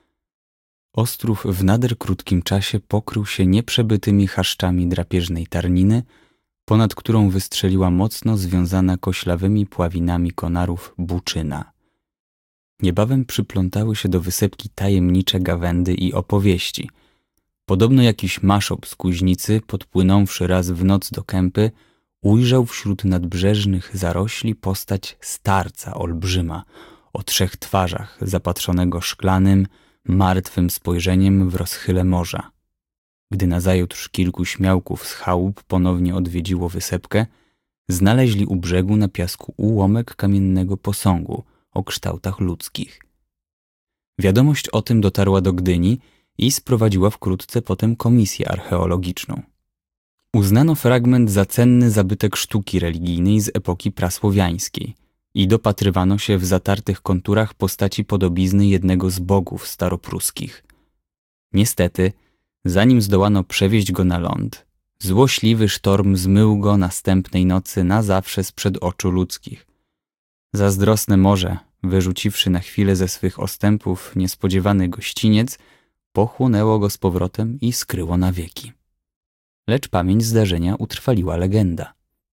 Ostrów w nader krótkim czasie pokrył się nieprzebytymi chaszczami drapieżnej tarniny, ponad którą wystrzeliła mocno związana koślawymi pławinami konarów buczyna. Niebawem przyplątały się do wysepki tajemnicze gawędy i opowieści. Podobno jakiś maszop z Kuźnicy, podpłynąwszy raz w noc do kępy, ujrzał wśród nadbrzeżnych zarośli postać starca olbrzyma, o 3 twarzach, zapatrzonego szklanym, martwym spojrzeniem w rozchyle morza. Gdy nazajutrz kilku śmiałków z chałup ponownie odwiedziło wysepkę, znaleźli u brzegu na piasku ułamek kamiennego posągu o kształtach ludzkich. Wiadomość o tym dotarła do Gdyni i sprowadziła wkrótce potem komisję archeologiczną. Uznano fragment za cenny zabytek sztuki religijnej z epoki prasłowiańskiej i dopatrywano się w zatartych konturach postaci podobizny jednego z bogów staropruskich. Niestety, zanim zdołano przewieźć go na ląd, złośliwy sztorm zmył go następnej nocy na zawsze sprzed oczu ludzkich. Zazdrosne morze, wyrzuciwszy na chwilę ze swych ostępów niespodziewany gościniec, pochłonęło go z powrotem i skryło na wieki. Lecz pamięć zdarzenia utrwaliła legenda.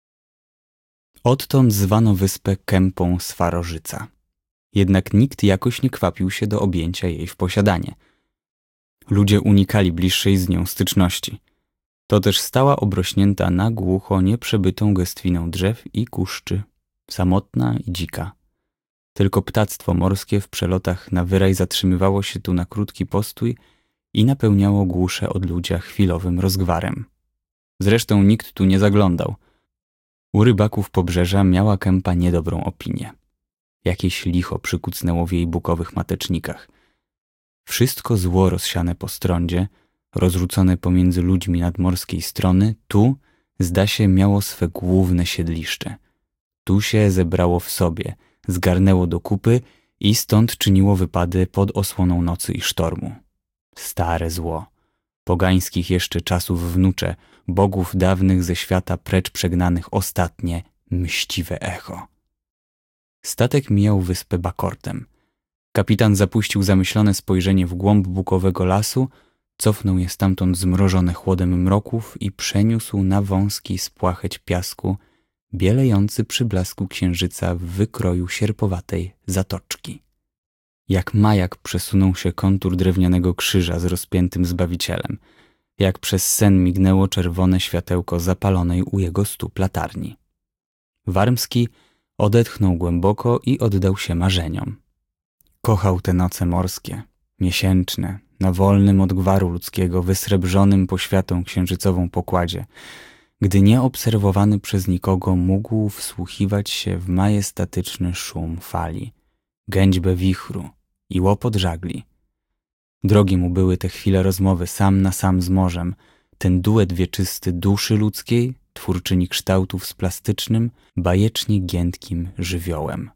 Odtąd zwano wyspę kępą Swarożyca. Jednak nikt jakoś nie kwapił się do objęcia jej w posiadanie. Ludzie unikali bliższej z nią styczności. To też stała obrośnięta na głucho nieprzebytą gęstwiną drzew i kuszczy, samotna i dzika. Tylko ptactwo morskie w przelotach na wyraj zatrzymywało się tu na krótki postój i napełniało głusze odludzia chwilowym rozgwarem. Zresztą nikt tu nie zaglądał. U rybaków pobrzeża miała kępa niedobrą opinię. Jakieś licho przykucnęło w jej bukowych matecznikach. Wszystko zło rozsiane po strądzie, rozrzucone pomiędzy ludźmi nadmorskiej strony, tu, zda się, miało swe główne siedliszcze. Tu się zebrało w sobie, zgarnęło do kupy i stąd czyniło wypady pod osłoną nocy i sztormu. Stare zło, pogańskich jeszcze czasów wnucze, bogów dawnych ze świata precz przegnanych ostatnie, mściwe echo. Statek mijał wyspę Bakortem. Kapitan zapuścił zamyślone spojrzenie w głąb bukowego lasu, cofnął je stamtąd zmrożone chłodem mroków i przeniósł na wąski spłacheć piasku, bielejący przy blasku księżyca w wykroju sierpowatej zatoczki. Jak majak przesunął się kontur drewnianego krzyża z rozpiętym Zbawicielem, jak przez sen mignęło czerwone światełko zapalonej u jego stóp latarni. Warmski odetchnął głęboko i oddał się marzeniom. Kochał te noce morskie, miesięczne, na wolnym od gwaru ludzkiego, wysrebrzonym poświatą księżycową pokładzie, gdy nieobserwowany przez nikogo mógł wsłuchiwać się w majestatyczny szum fali, gęćbę wichru i łopot żagli. Drogie mu były te chwile rozmowy sam na sam z morzem, ten duet wieczysty duszy ludzkiej, twórczyni kształtów z plastycznym, bajecznie giętkim żywiołem.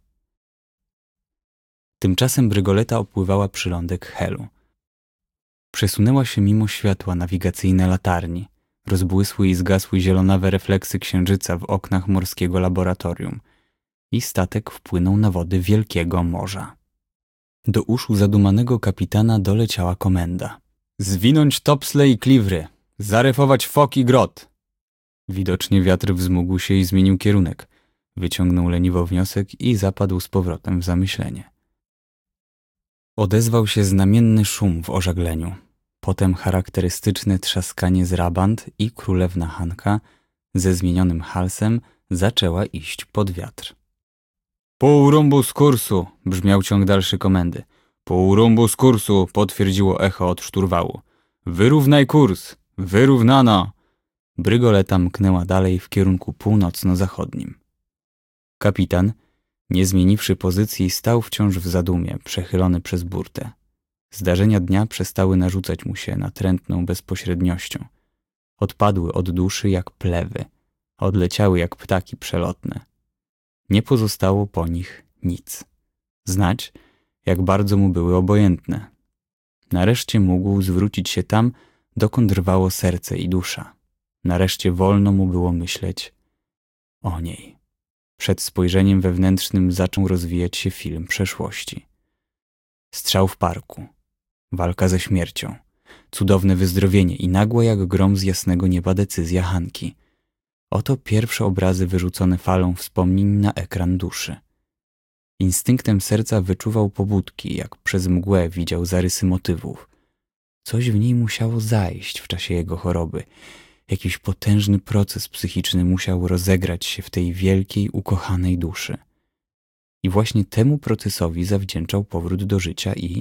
Tymczasem brygoleta opływała przylądek Helu. Przesunęła się mimo światła nawigacyjne latarni, rozbłysły i zgasły zielonawe refleksy księżyca w oknach morskiego laboratorium i statek wpłynął na wody wielkiego morza. Do uszu zadumanego kapitana doleciała komenda. Zwinąć topsle i kliwry, zarefować fok i grot. Widocznie wiatr wzmógł się i zmienił kierunek. Wyciągnął leniwo wniosek i zapadł z powrotem w zamyślenie. Odezwał się znamienny szum w ożagleniu. Potem charakterystyczne trzaskanie z raband i królewna Hanka ze zmienionym halsem zaczęła iść pod wiatr. Pół rumbu z kursu, brzmiał ciąg dalszy komendy. Pół rumbu z kursu, potwierdziło echo od szturwału. Wyrównaj kurs, wyrównano. Brygoleta mknęła dalej w kierunku północno-zachodnim. Kapitan, nie zmieniwszy pozycji, stał wciąż w zadumie, przechylony przez burtę. Zdarzenia dnia przestały narzucać mu się natrętną bezpośredniością. Odpadły od duszy jak plewy, odleciały jak ptaki przelotne. Nie pozostało po nich nic. Znać, jak bardzo mu były obojętne. Nareszcie mógł zwrócić się tam, dokąd rwało serce i dusza. Nareszcie wolno mu było myśleć o niej. Przed spojrzeniem wewnętrznym zaczął rozwijać się film przeszłości. Strzał w parku, walka ze śmiercią, cudowne wyzdrowienie i nagła jak grom z jasnego nieba decyzja Hanki. Oto pierwsze obrazy wyrzucone falą wspomnień na ekran duszy. Instynktem serca wyczuwał pobudki, jak przez mgłę widział zarysy motywów. Coś w niej musiało zajść w czasie jego choroby. Jakiś potężny proces psychiczny musiał rozegrać się w tej wielkiej, ukochanej duszy. I właśnie temu procesowi zawdzięczał powrót do życia i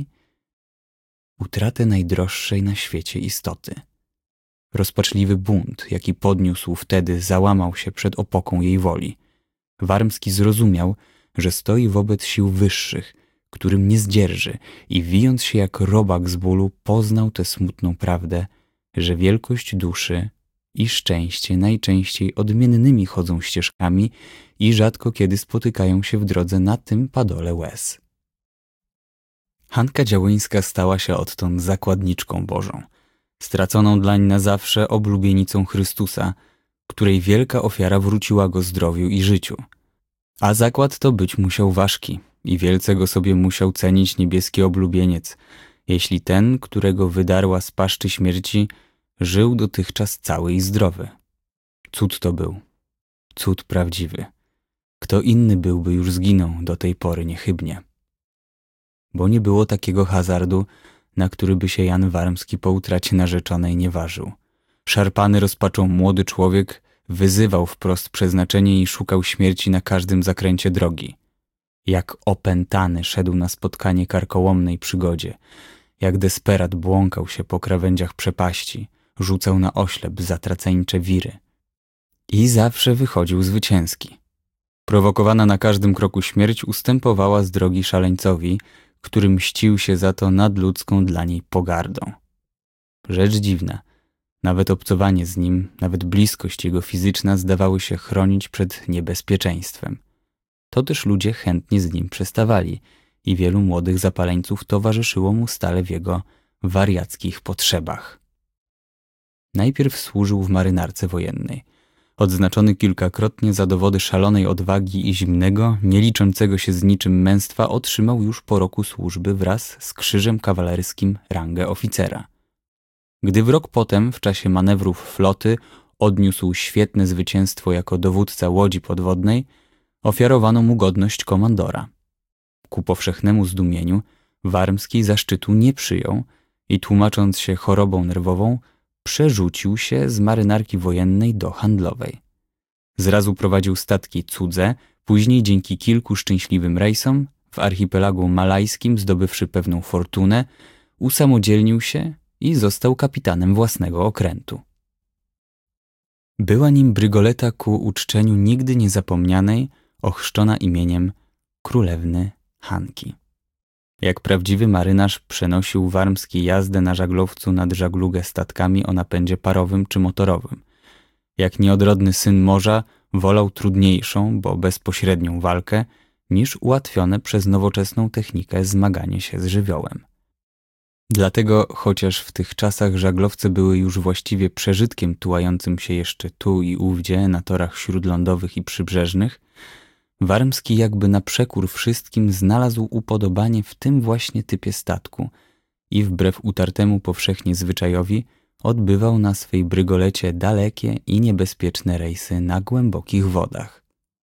utratę najdroższej na świecie istoty. Rozpaczliwy bunt, jaki podniósł wtedy, załamał się przed opoką jej woli. Warmski zrozumiał, że stoi wobec sił wyższych, którym nie zdzierży i wijąc się jak robak z bólu, poznał tę smutną prawdę, że wielkość duszy i szczęście najczęściej odmiennymi chodzą ścieżkami i rzadko kiedy spotykają się w drodze na tym padole łez. Hanka Działyńska stała się odtąd zakładniczką Bożą, straconą dlań na zawsze oblubienicą Chrystusa, której wielka ofiara wróciła go zdrowiu i życiu. A zakład to być musiał ważki i wielce go sobie musiał cenić niebieski oblubieniec, jeśli ten, którego wydarła z paszczy śmierci, żył dotychczas cały i zdrowy. Cud to był, cud prawdziwy. Kto inny byłby już zginął do tej pory niechybnie. Bo nie było takiego hazardu, na który by się Jan Warmski po utracie narzeczonej nie ważył. Szarpany rozpaczą młody człowiek wyzywał wprost przeznaczenie i szukał śmierci na każdym zakręcie drogi. Jak opętany szedł na spotkanie karkołomnej przygodzie, jak desperat błąkał się po krawędziach przepaści, rzucał na oślep zatraceńcze wiry. I zawsze wychodził zwycięski. Prowokowana na każdym kroku śmierć ustępowała z drogi szaleńcowi, który mścił się za to nadludzką dla niej pogardą. Rzecz dziwna. Nawet obcowanie z nim, nawet bliskość jego fizyczna zdawały się chronić przed niebezpieczeństwem. To też ludzie chętnie z nim przestawali i wielu młodych zapaleńców towarzyszyło mu stale w jego wariackich potrzebach. Najpierw służył w marynarce wojennej. odznaczony kilkakrotnie za dowody szalonej odwagi i zimnego, nie liczącego się z niczym męstwa, otrzymał już po roku służby wraz z krzyżem kawalerskim rangę oficera. Gdy w rok potem, w czasie manewrów floty, odniósł świetne zwycięstwo jako dowódca łodzi podwodnej, ofiarowano mu godność komandora. Ku powszechnemu zdumieniu Warmski zaszczytu nie przyjął i tłumacząc się chorobą nerwową, przerzucił się z marynarki wojennej do handlowej. Zrazu prowadził statki cudze, później dzięki kilku szczęśliwym rejsom w archipelagu malajskim zdobywszy pewną fortunę, usamodzielnił się i został kapitanem własnego okrętu. Była nim brygoleta ku uczczeniu nigdy niezapomnianej, ochrzczona imieniem królewny Hanki. Jak prawdziwy marynarz przenosił Warmski jazdę na żaglowcu nad żaglugę statkami o napędzie parowym czy motorowym. Jak nieodrodny syn morza wolał trudniejszą, bo bezpośrednią walkę, niż ułatwione przez nowoczesną technikę zmaganie się z żywiołem. Dlatego, chociaż w tych czasach żaglowce były już właściwie przeżytkiem tułającym się jeszcze tu i ówdzie na torach śródlądowych i przybrzeżnych, Warmski jakby na przekór wszystkim znalazł upodobanie w tym właśnie typie statku i wbrew utartemu powszechnie zwyczajowi odbywał na swej brygolecie dalekie i niebezpieczne rejsy na głębokich wodach.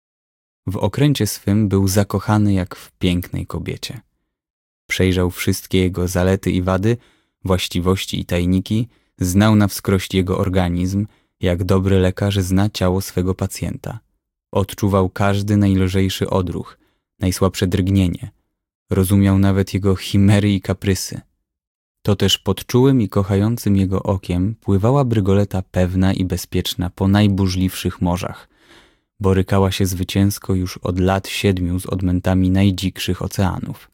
W okręcie swym był zakochany jak w pięknej kobiecie. Przejrzał wszystkie jego zalety i wady, właściwości i tajniki, znał na wskrość jego organizm, jak dobry lekarz zna ciało swego pacjenta. Odczuwał każdy najlżejszy odruch, najsłabsze drgnienie. Rozumiał nawet jego chimery i kaprysy. To też pod czułym i kochającym jego okiem pływała brygoleta pewna i bezpieczna po najburzliwszych morzach. Borykała się zwycięsko już od lat 7 z odmętami najdzikszych oceanów.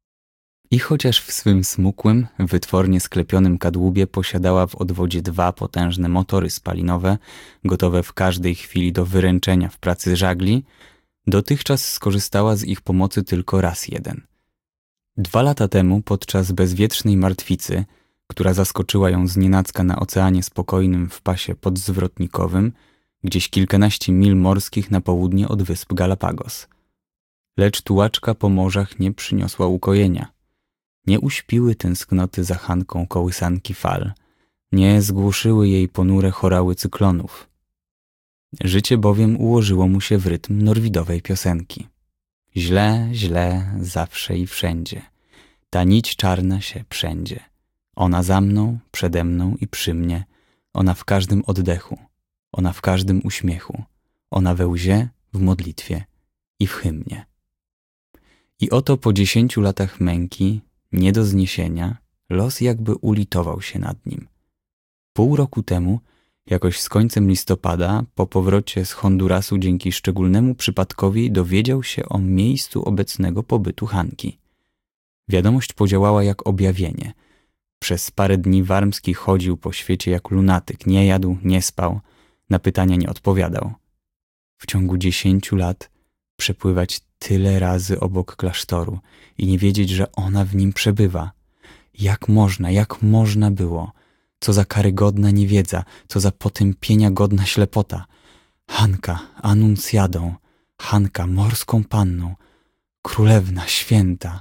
I chociaż w swym smukłym, wytwornie sklepionym kadłubie posiadała w odwodzie 2 potężne motory spalinowe, gotowe w każdej chwili do wyręczenia w pracy żagli, dotychczas skorzystała z ich pomocy tylko raz jeden. 2 lata temu, podczas bezwietrznej martwicy, która zaskoczyła ją znienacka na oceanie spokojnym w pasie podzwrotnikowym, gdzieś kilkanaście mil morskich na południe od wysp Galapagos. Lecz tułaczka po morzach nie przyniosła ukojenia. Nie uśpiły tęsknoty za Hanką kołysanki fal, nie zgłuszyły jej ponure chorały cyklonów. Życie bowiem ułożyło mu się w rytm norwidowej piosenki. Źle, źle, zawsze i wszędzie. Ta nić czarna się wszędzie. Ona za mną, przede mną i przy mnie. Ona w każdym oddechu. Ona w każdym uśmiechu. Ona we łzie, w modlitwie i w hymnie. I oto po 10 latach męki, nie do zniesienia, los jakby ulitował się nad nim. Pół roku temu, jakoś z końcem listopada, po powrocie z Hondurasu dzięki szczególnemu przypadkowi dowiedział się o miejscu obecnego pobytu Hanki. Wiadomość podziałała jak objawienie. Przez parę dni Warmski chodził po świecie jak lunatyk, nie jadł, nie spał, na pytania nie odpowiadał. W ciągu 10 lat przepływać tyle razy obok klasztoru i nie wiedzieć, że ona w nim przebywa. Jak można było? Co za karygodna niewiedza, co za potępienia godna ślepota. Hanka anuncjadą, Hanka morską panną, królewna święta.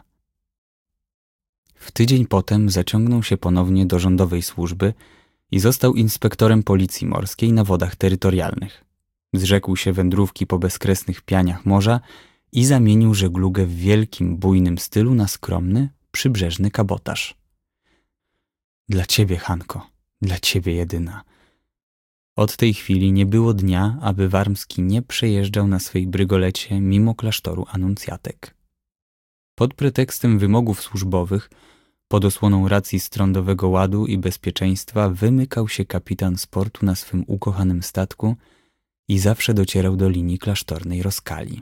W tydzień potem zaciągnął się ponownie do rządowej służby i został inspektorem policji morskiej na wodach terytorialnych. Zrzekł się wędrówki po bezkresnych pianiach morza i zamienił żeglugę w wielkim, bujnym stylu na skromny, przybrzeżny kabotaż. Dla ciebie, Hanko, dla ciebie jedyna. Od tej chwili nie było dnia, aby Warmski nie przejeżdżał na swej brygolecie mimo klasztoru anuncjatek. Pod pretekstem wymogów służbowych, pod osłoną racji strądowego ładu i bezpieczeństwa wymykał się kapitan z portu na swym ukochanym statku i zawsze docierał do linii klasztornej Roskali.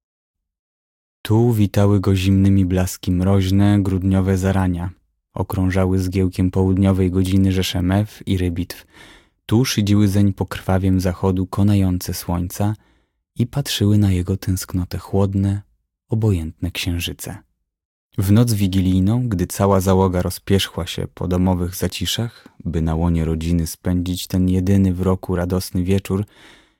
Tu witały go zimnymi blaski mroźne, grudniowe zarania. Okrążały zgiełkiem południowej godziny rzesze mew i rybitw. Tu szydziły zeń pokrwawiem zachodu konające słońca i patrzyły na jego tęsknotę chłodne, obojętne księżyce. W noc wigilijną, gdy cała załoga rozpierzchła się po domowych zaciszach, by na łonie rodziny spędzić ten jedyny w roku radosny wieczór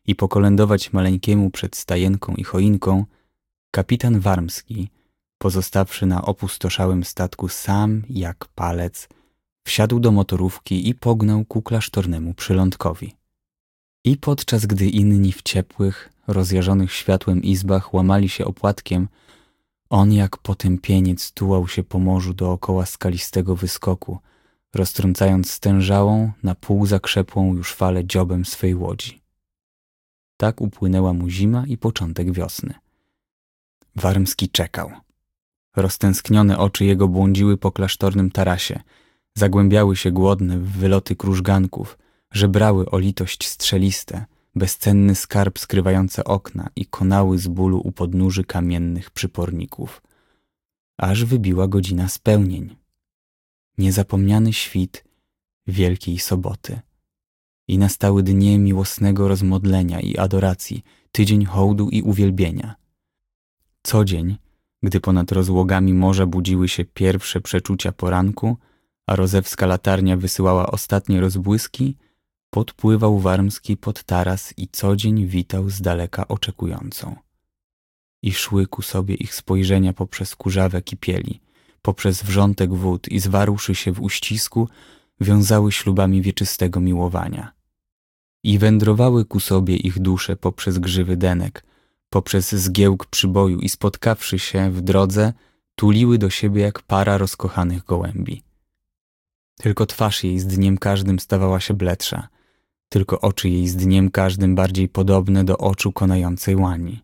i pokolędować maleńkiemu przed stajenką i choinką, kapitan Warmski, pozostawszy na opustoszałym statku sam jak palec, wsiadł do motorówki i pognał ku klasztornemu przylądkowi. I podczas gdy inni w ciepłych, rozjarzonych światłem izbach łamali się opłatkiem, on jak potępieniec tułał się po morzu dookoła skalistego wyskoku, roztrącając stężałą, na pół zakrzepłą już falę dziobem swej łodzi. Tak upłynęła mu zima i początek wiosny. Warmski czekał. Roztęsknione oczy jego błądziły po klasztornym tarasie, zagłębiały się głodne w wyloty krużganków, żebrały o litość strzeliste, bezcenny skarb skrywające okna i konały z bólu u podnóży kamiennych przyporników. Aż wybiła godzina spełnień. Niezapomniany świt Wielkiej Soboty. I nastały dnie miłosnego rozmodlenia i adoracji, tydzień hołdu i uwielbienia. Co dzień, gdy ponad rozłogami morza budziły się pierwsze przeczucia poranku, a rozewska latarnia wysyłała ostatnie rozbłyski, podpływał Warmski pod taras i co dzień witał z daleka oczekującą. I szły ku sobie ich spojrzenia poprzez kurzawe kipieli, poprzez wrzątek wód i zwarłszy się w uścisku, wiązały ślubami wieczystego miłowania. I wędrowały ku sobie ich dusze poprzez grzywy denek, poprzez zgiełk przyboju i spotkawszy się w drodze, tuliły do siebie jak para rozkochanych gołębi. Tylko twarz jej z dniem każdym stawała się bledsza, tylko oczy jej z dniem każdym bardziej podobne do oczu konającej łani.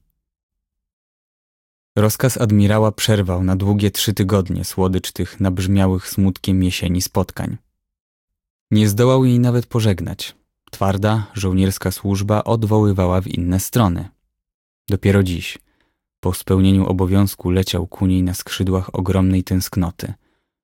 Rozkaz admirała przerwał na długie 3 tygodnie słodycz tych nabrzmiałych smutkiem jesieni spotkań. Nie zdołał jej nawet pożegnać. Twarda, żołnierska służba odwoływała w inne strony. Dopiero dziś, po spełnieniu obowiązku, leciał ku niej na skrzydłach ogromnej tęsknoty.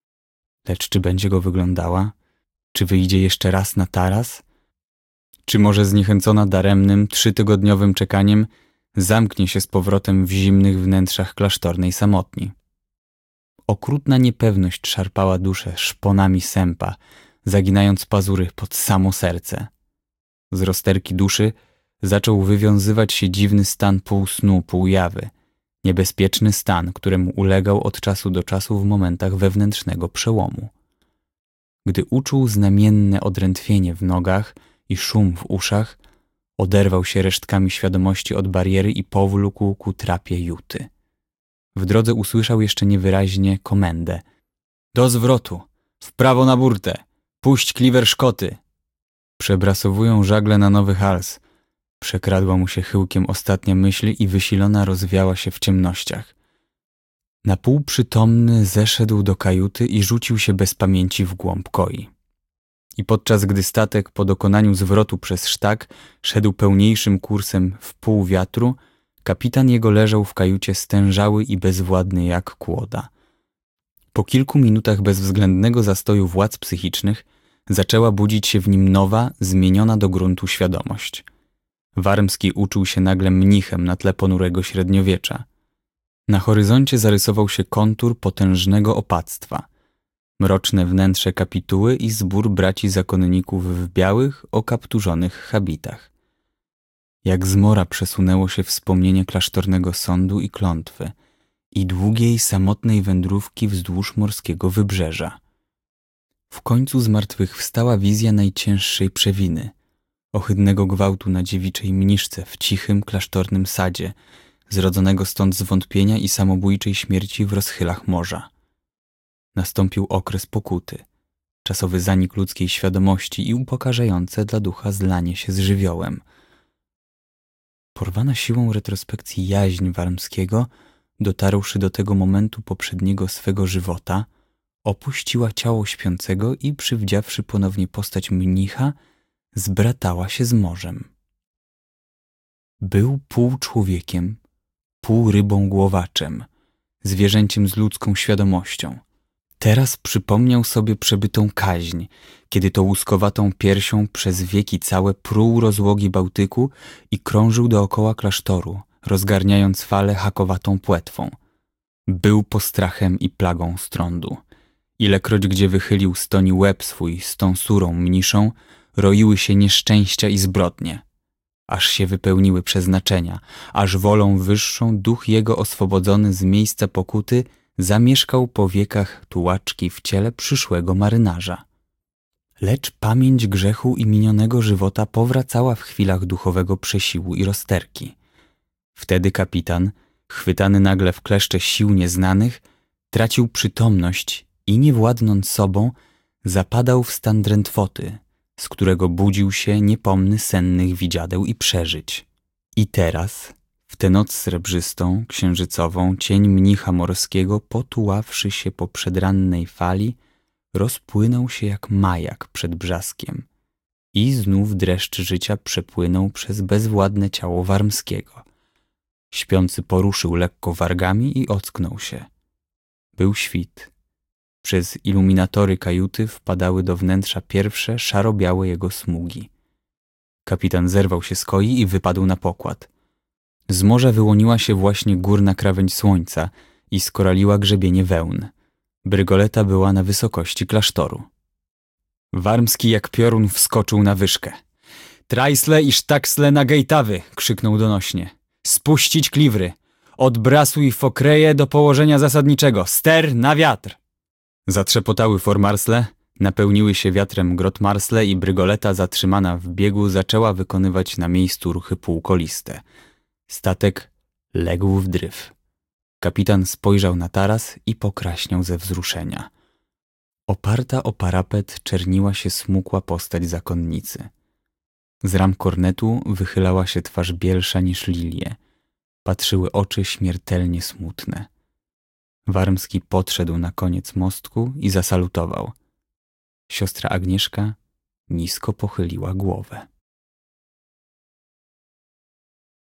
Lecz czy będzie go wyglądała? Czy wyjdzie jeszcze raz na taras? Czy może zniechęcona daremnym, 3-tygodniowym czekaniem zamknie się z powrotem w zimnych wnętrzach klasztornej samotni? Okrutna niepewność szarpała duszę szponami sępa, zaginając pazury pod samo serce. Z rozterki duszy zaczął wywiązywać się dziwny stan pół snu, pół jawy, niebezpieczny stan, któremu ulegał od czasu do czasu w momentach wewnętrznego przełomu. Gdy uczuł znamienne odrętwienie w nogach i szum w uszach, oderwał się resztkami świadomości od bariery i powlókł ku trapie juty. W drodze usłyszał jeszcze niewyraźnie komendę: do zwrotu, w prawo na burtę, puść kliwer szkoty. Przebrasowują żagle na nowy hals. Przekradła mu się chyłkiem ostatnia myśl i wysilona rozwiała się w ciemnościach. Na pół przytomny zeszedł do kajuty i rzucił się bez pamięci w głąb koi. I podczas gdy statek po dokonaniu zwrotu przez sztak szedł pełniejszym kursem w pół wiatru, kapitan jego leżał w kajucie stężały i bezwładny jak kłoda. Po kilku minutach bezwzględnego zastoju władz psychicznych zaczęła budzić się w nim nowa, zmieniona do gruntu świadomość. Warmski uczuł się nagle mnichem na tle ponurego średniowiecza. Na horyzoncie zarysował się kontur potężnego opactwa, mroczne wnętrze kapituły i zbór braci zakonników w białych, okapturzonych habitach. Jak zmora przesunęło się wspomnienie klasztornego sądu i klątwy i długiej, samotnej wędrówki wzdłuż morskiego wybrzeża. W końcu zmartwychwstała wizja najcięższej przewiny, ohydnego gwałtu na dziewiczej mniszce w cichym, klasztornym sadzie, zrodzonego stąd zwątpienia i samobójczej śmierci w rozchylach morza. Nastąpił okres pokuty, czasowy zanik ludzkiej świadomości i upokarzające dla ducha zlanie się z żywiołem. Porwana siłą retrospekcji jaźń Warmskiego, dotarłszy do tego momentu poprzedniego swego żywota, opuściła ciało śpiącego i przywdziawszy ponownie postać mnicha, zbratała się z morzem. Był pół człowiekiem, pół rybą głowaczem, zwierzęciem z ludzką świadomością. Teraz przypomniał sobie przebytą kaźń, kiedy to łuskowatą piersią przez wieki całe pruł rozłogi Bałtyku i krążył dookoła klasztoru, rozgarniając falę hakowatą płetwą. Był postrachem i plagą strądu. Ilekroć gdzie wychylił stoni łeb swój z tą surą mniszą, roiły się nieszczęścia i zbrodnie. aż się wypełniły przeznaczenia, aż wolą wyższą duch jego oswobodzony z miejsca pokuty zamieszkał po wiekach tułaczki w ciele przyszłego marynarza. Lecz pamięć grzechu i minionego żywota powracała w chwilach duchowego przesiłu i rozterki. Wtedy kapitan, chwytany nagle w kleszcze sił nieznanych, tracił przytomność i nie władnąc sobą, zapadał w stan drętwoty, z którego budził się niepomny sennych widziadeł i przeżyć. I teraz, w tę noc srebrzystą, księżycową, cień mnicha morskiego, potuławszy się po przedrannej fali, rozpłynął się jak majak przed brzaskiem i znów dreszcz życia przepłynął przez bezwładne ciało Warmskiego. Śpiący poruszył lekko wargami i ocknął się. Był świt. Przez iluminatory kajuty wpadały do wnętrza pierwsze szaro-białe jego smugi. Kapitan zerwał się z koi i wypadł na pokład. Z morza wyłoniła się właśnie górna krawędź słońca i skoraliła grzebienie wełn. Brygoleta była na wysokości klasztoru. Warmski jak piorun wskoczył na wyżkę. Trajsle i sztaksle na gejtawy! Krzyknął donośnie. Spuścić kliwry! Odbrasuj fokreje do położenia zasadniczego! Ster na wiatr! Zatrzepotały formarsle, napełniły się wiatrem grotmarsle i brygoleta zatrzymana w biegu zaczęła wykonywać na miejscu ruchy półkoliste. Statek legł w dryf. Kapitan spojrzał na taras i pokraśniał ze wzruszenia. Oparta o parapet czerniła się smukła postać zakonnicy. Z ram kornetu wychylała się twarz bielsza niż lilie. Patrzyły oczy śmiertelnie smutne. Warmski podszedł na koniec mostku i zasalutował. Siostra Agnieszka nisko pochyliła głowę.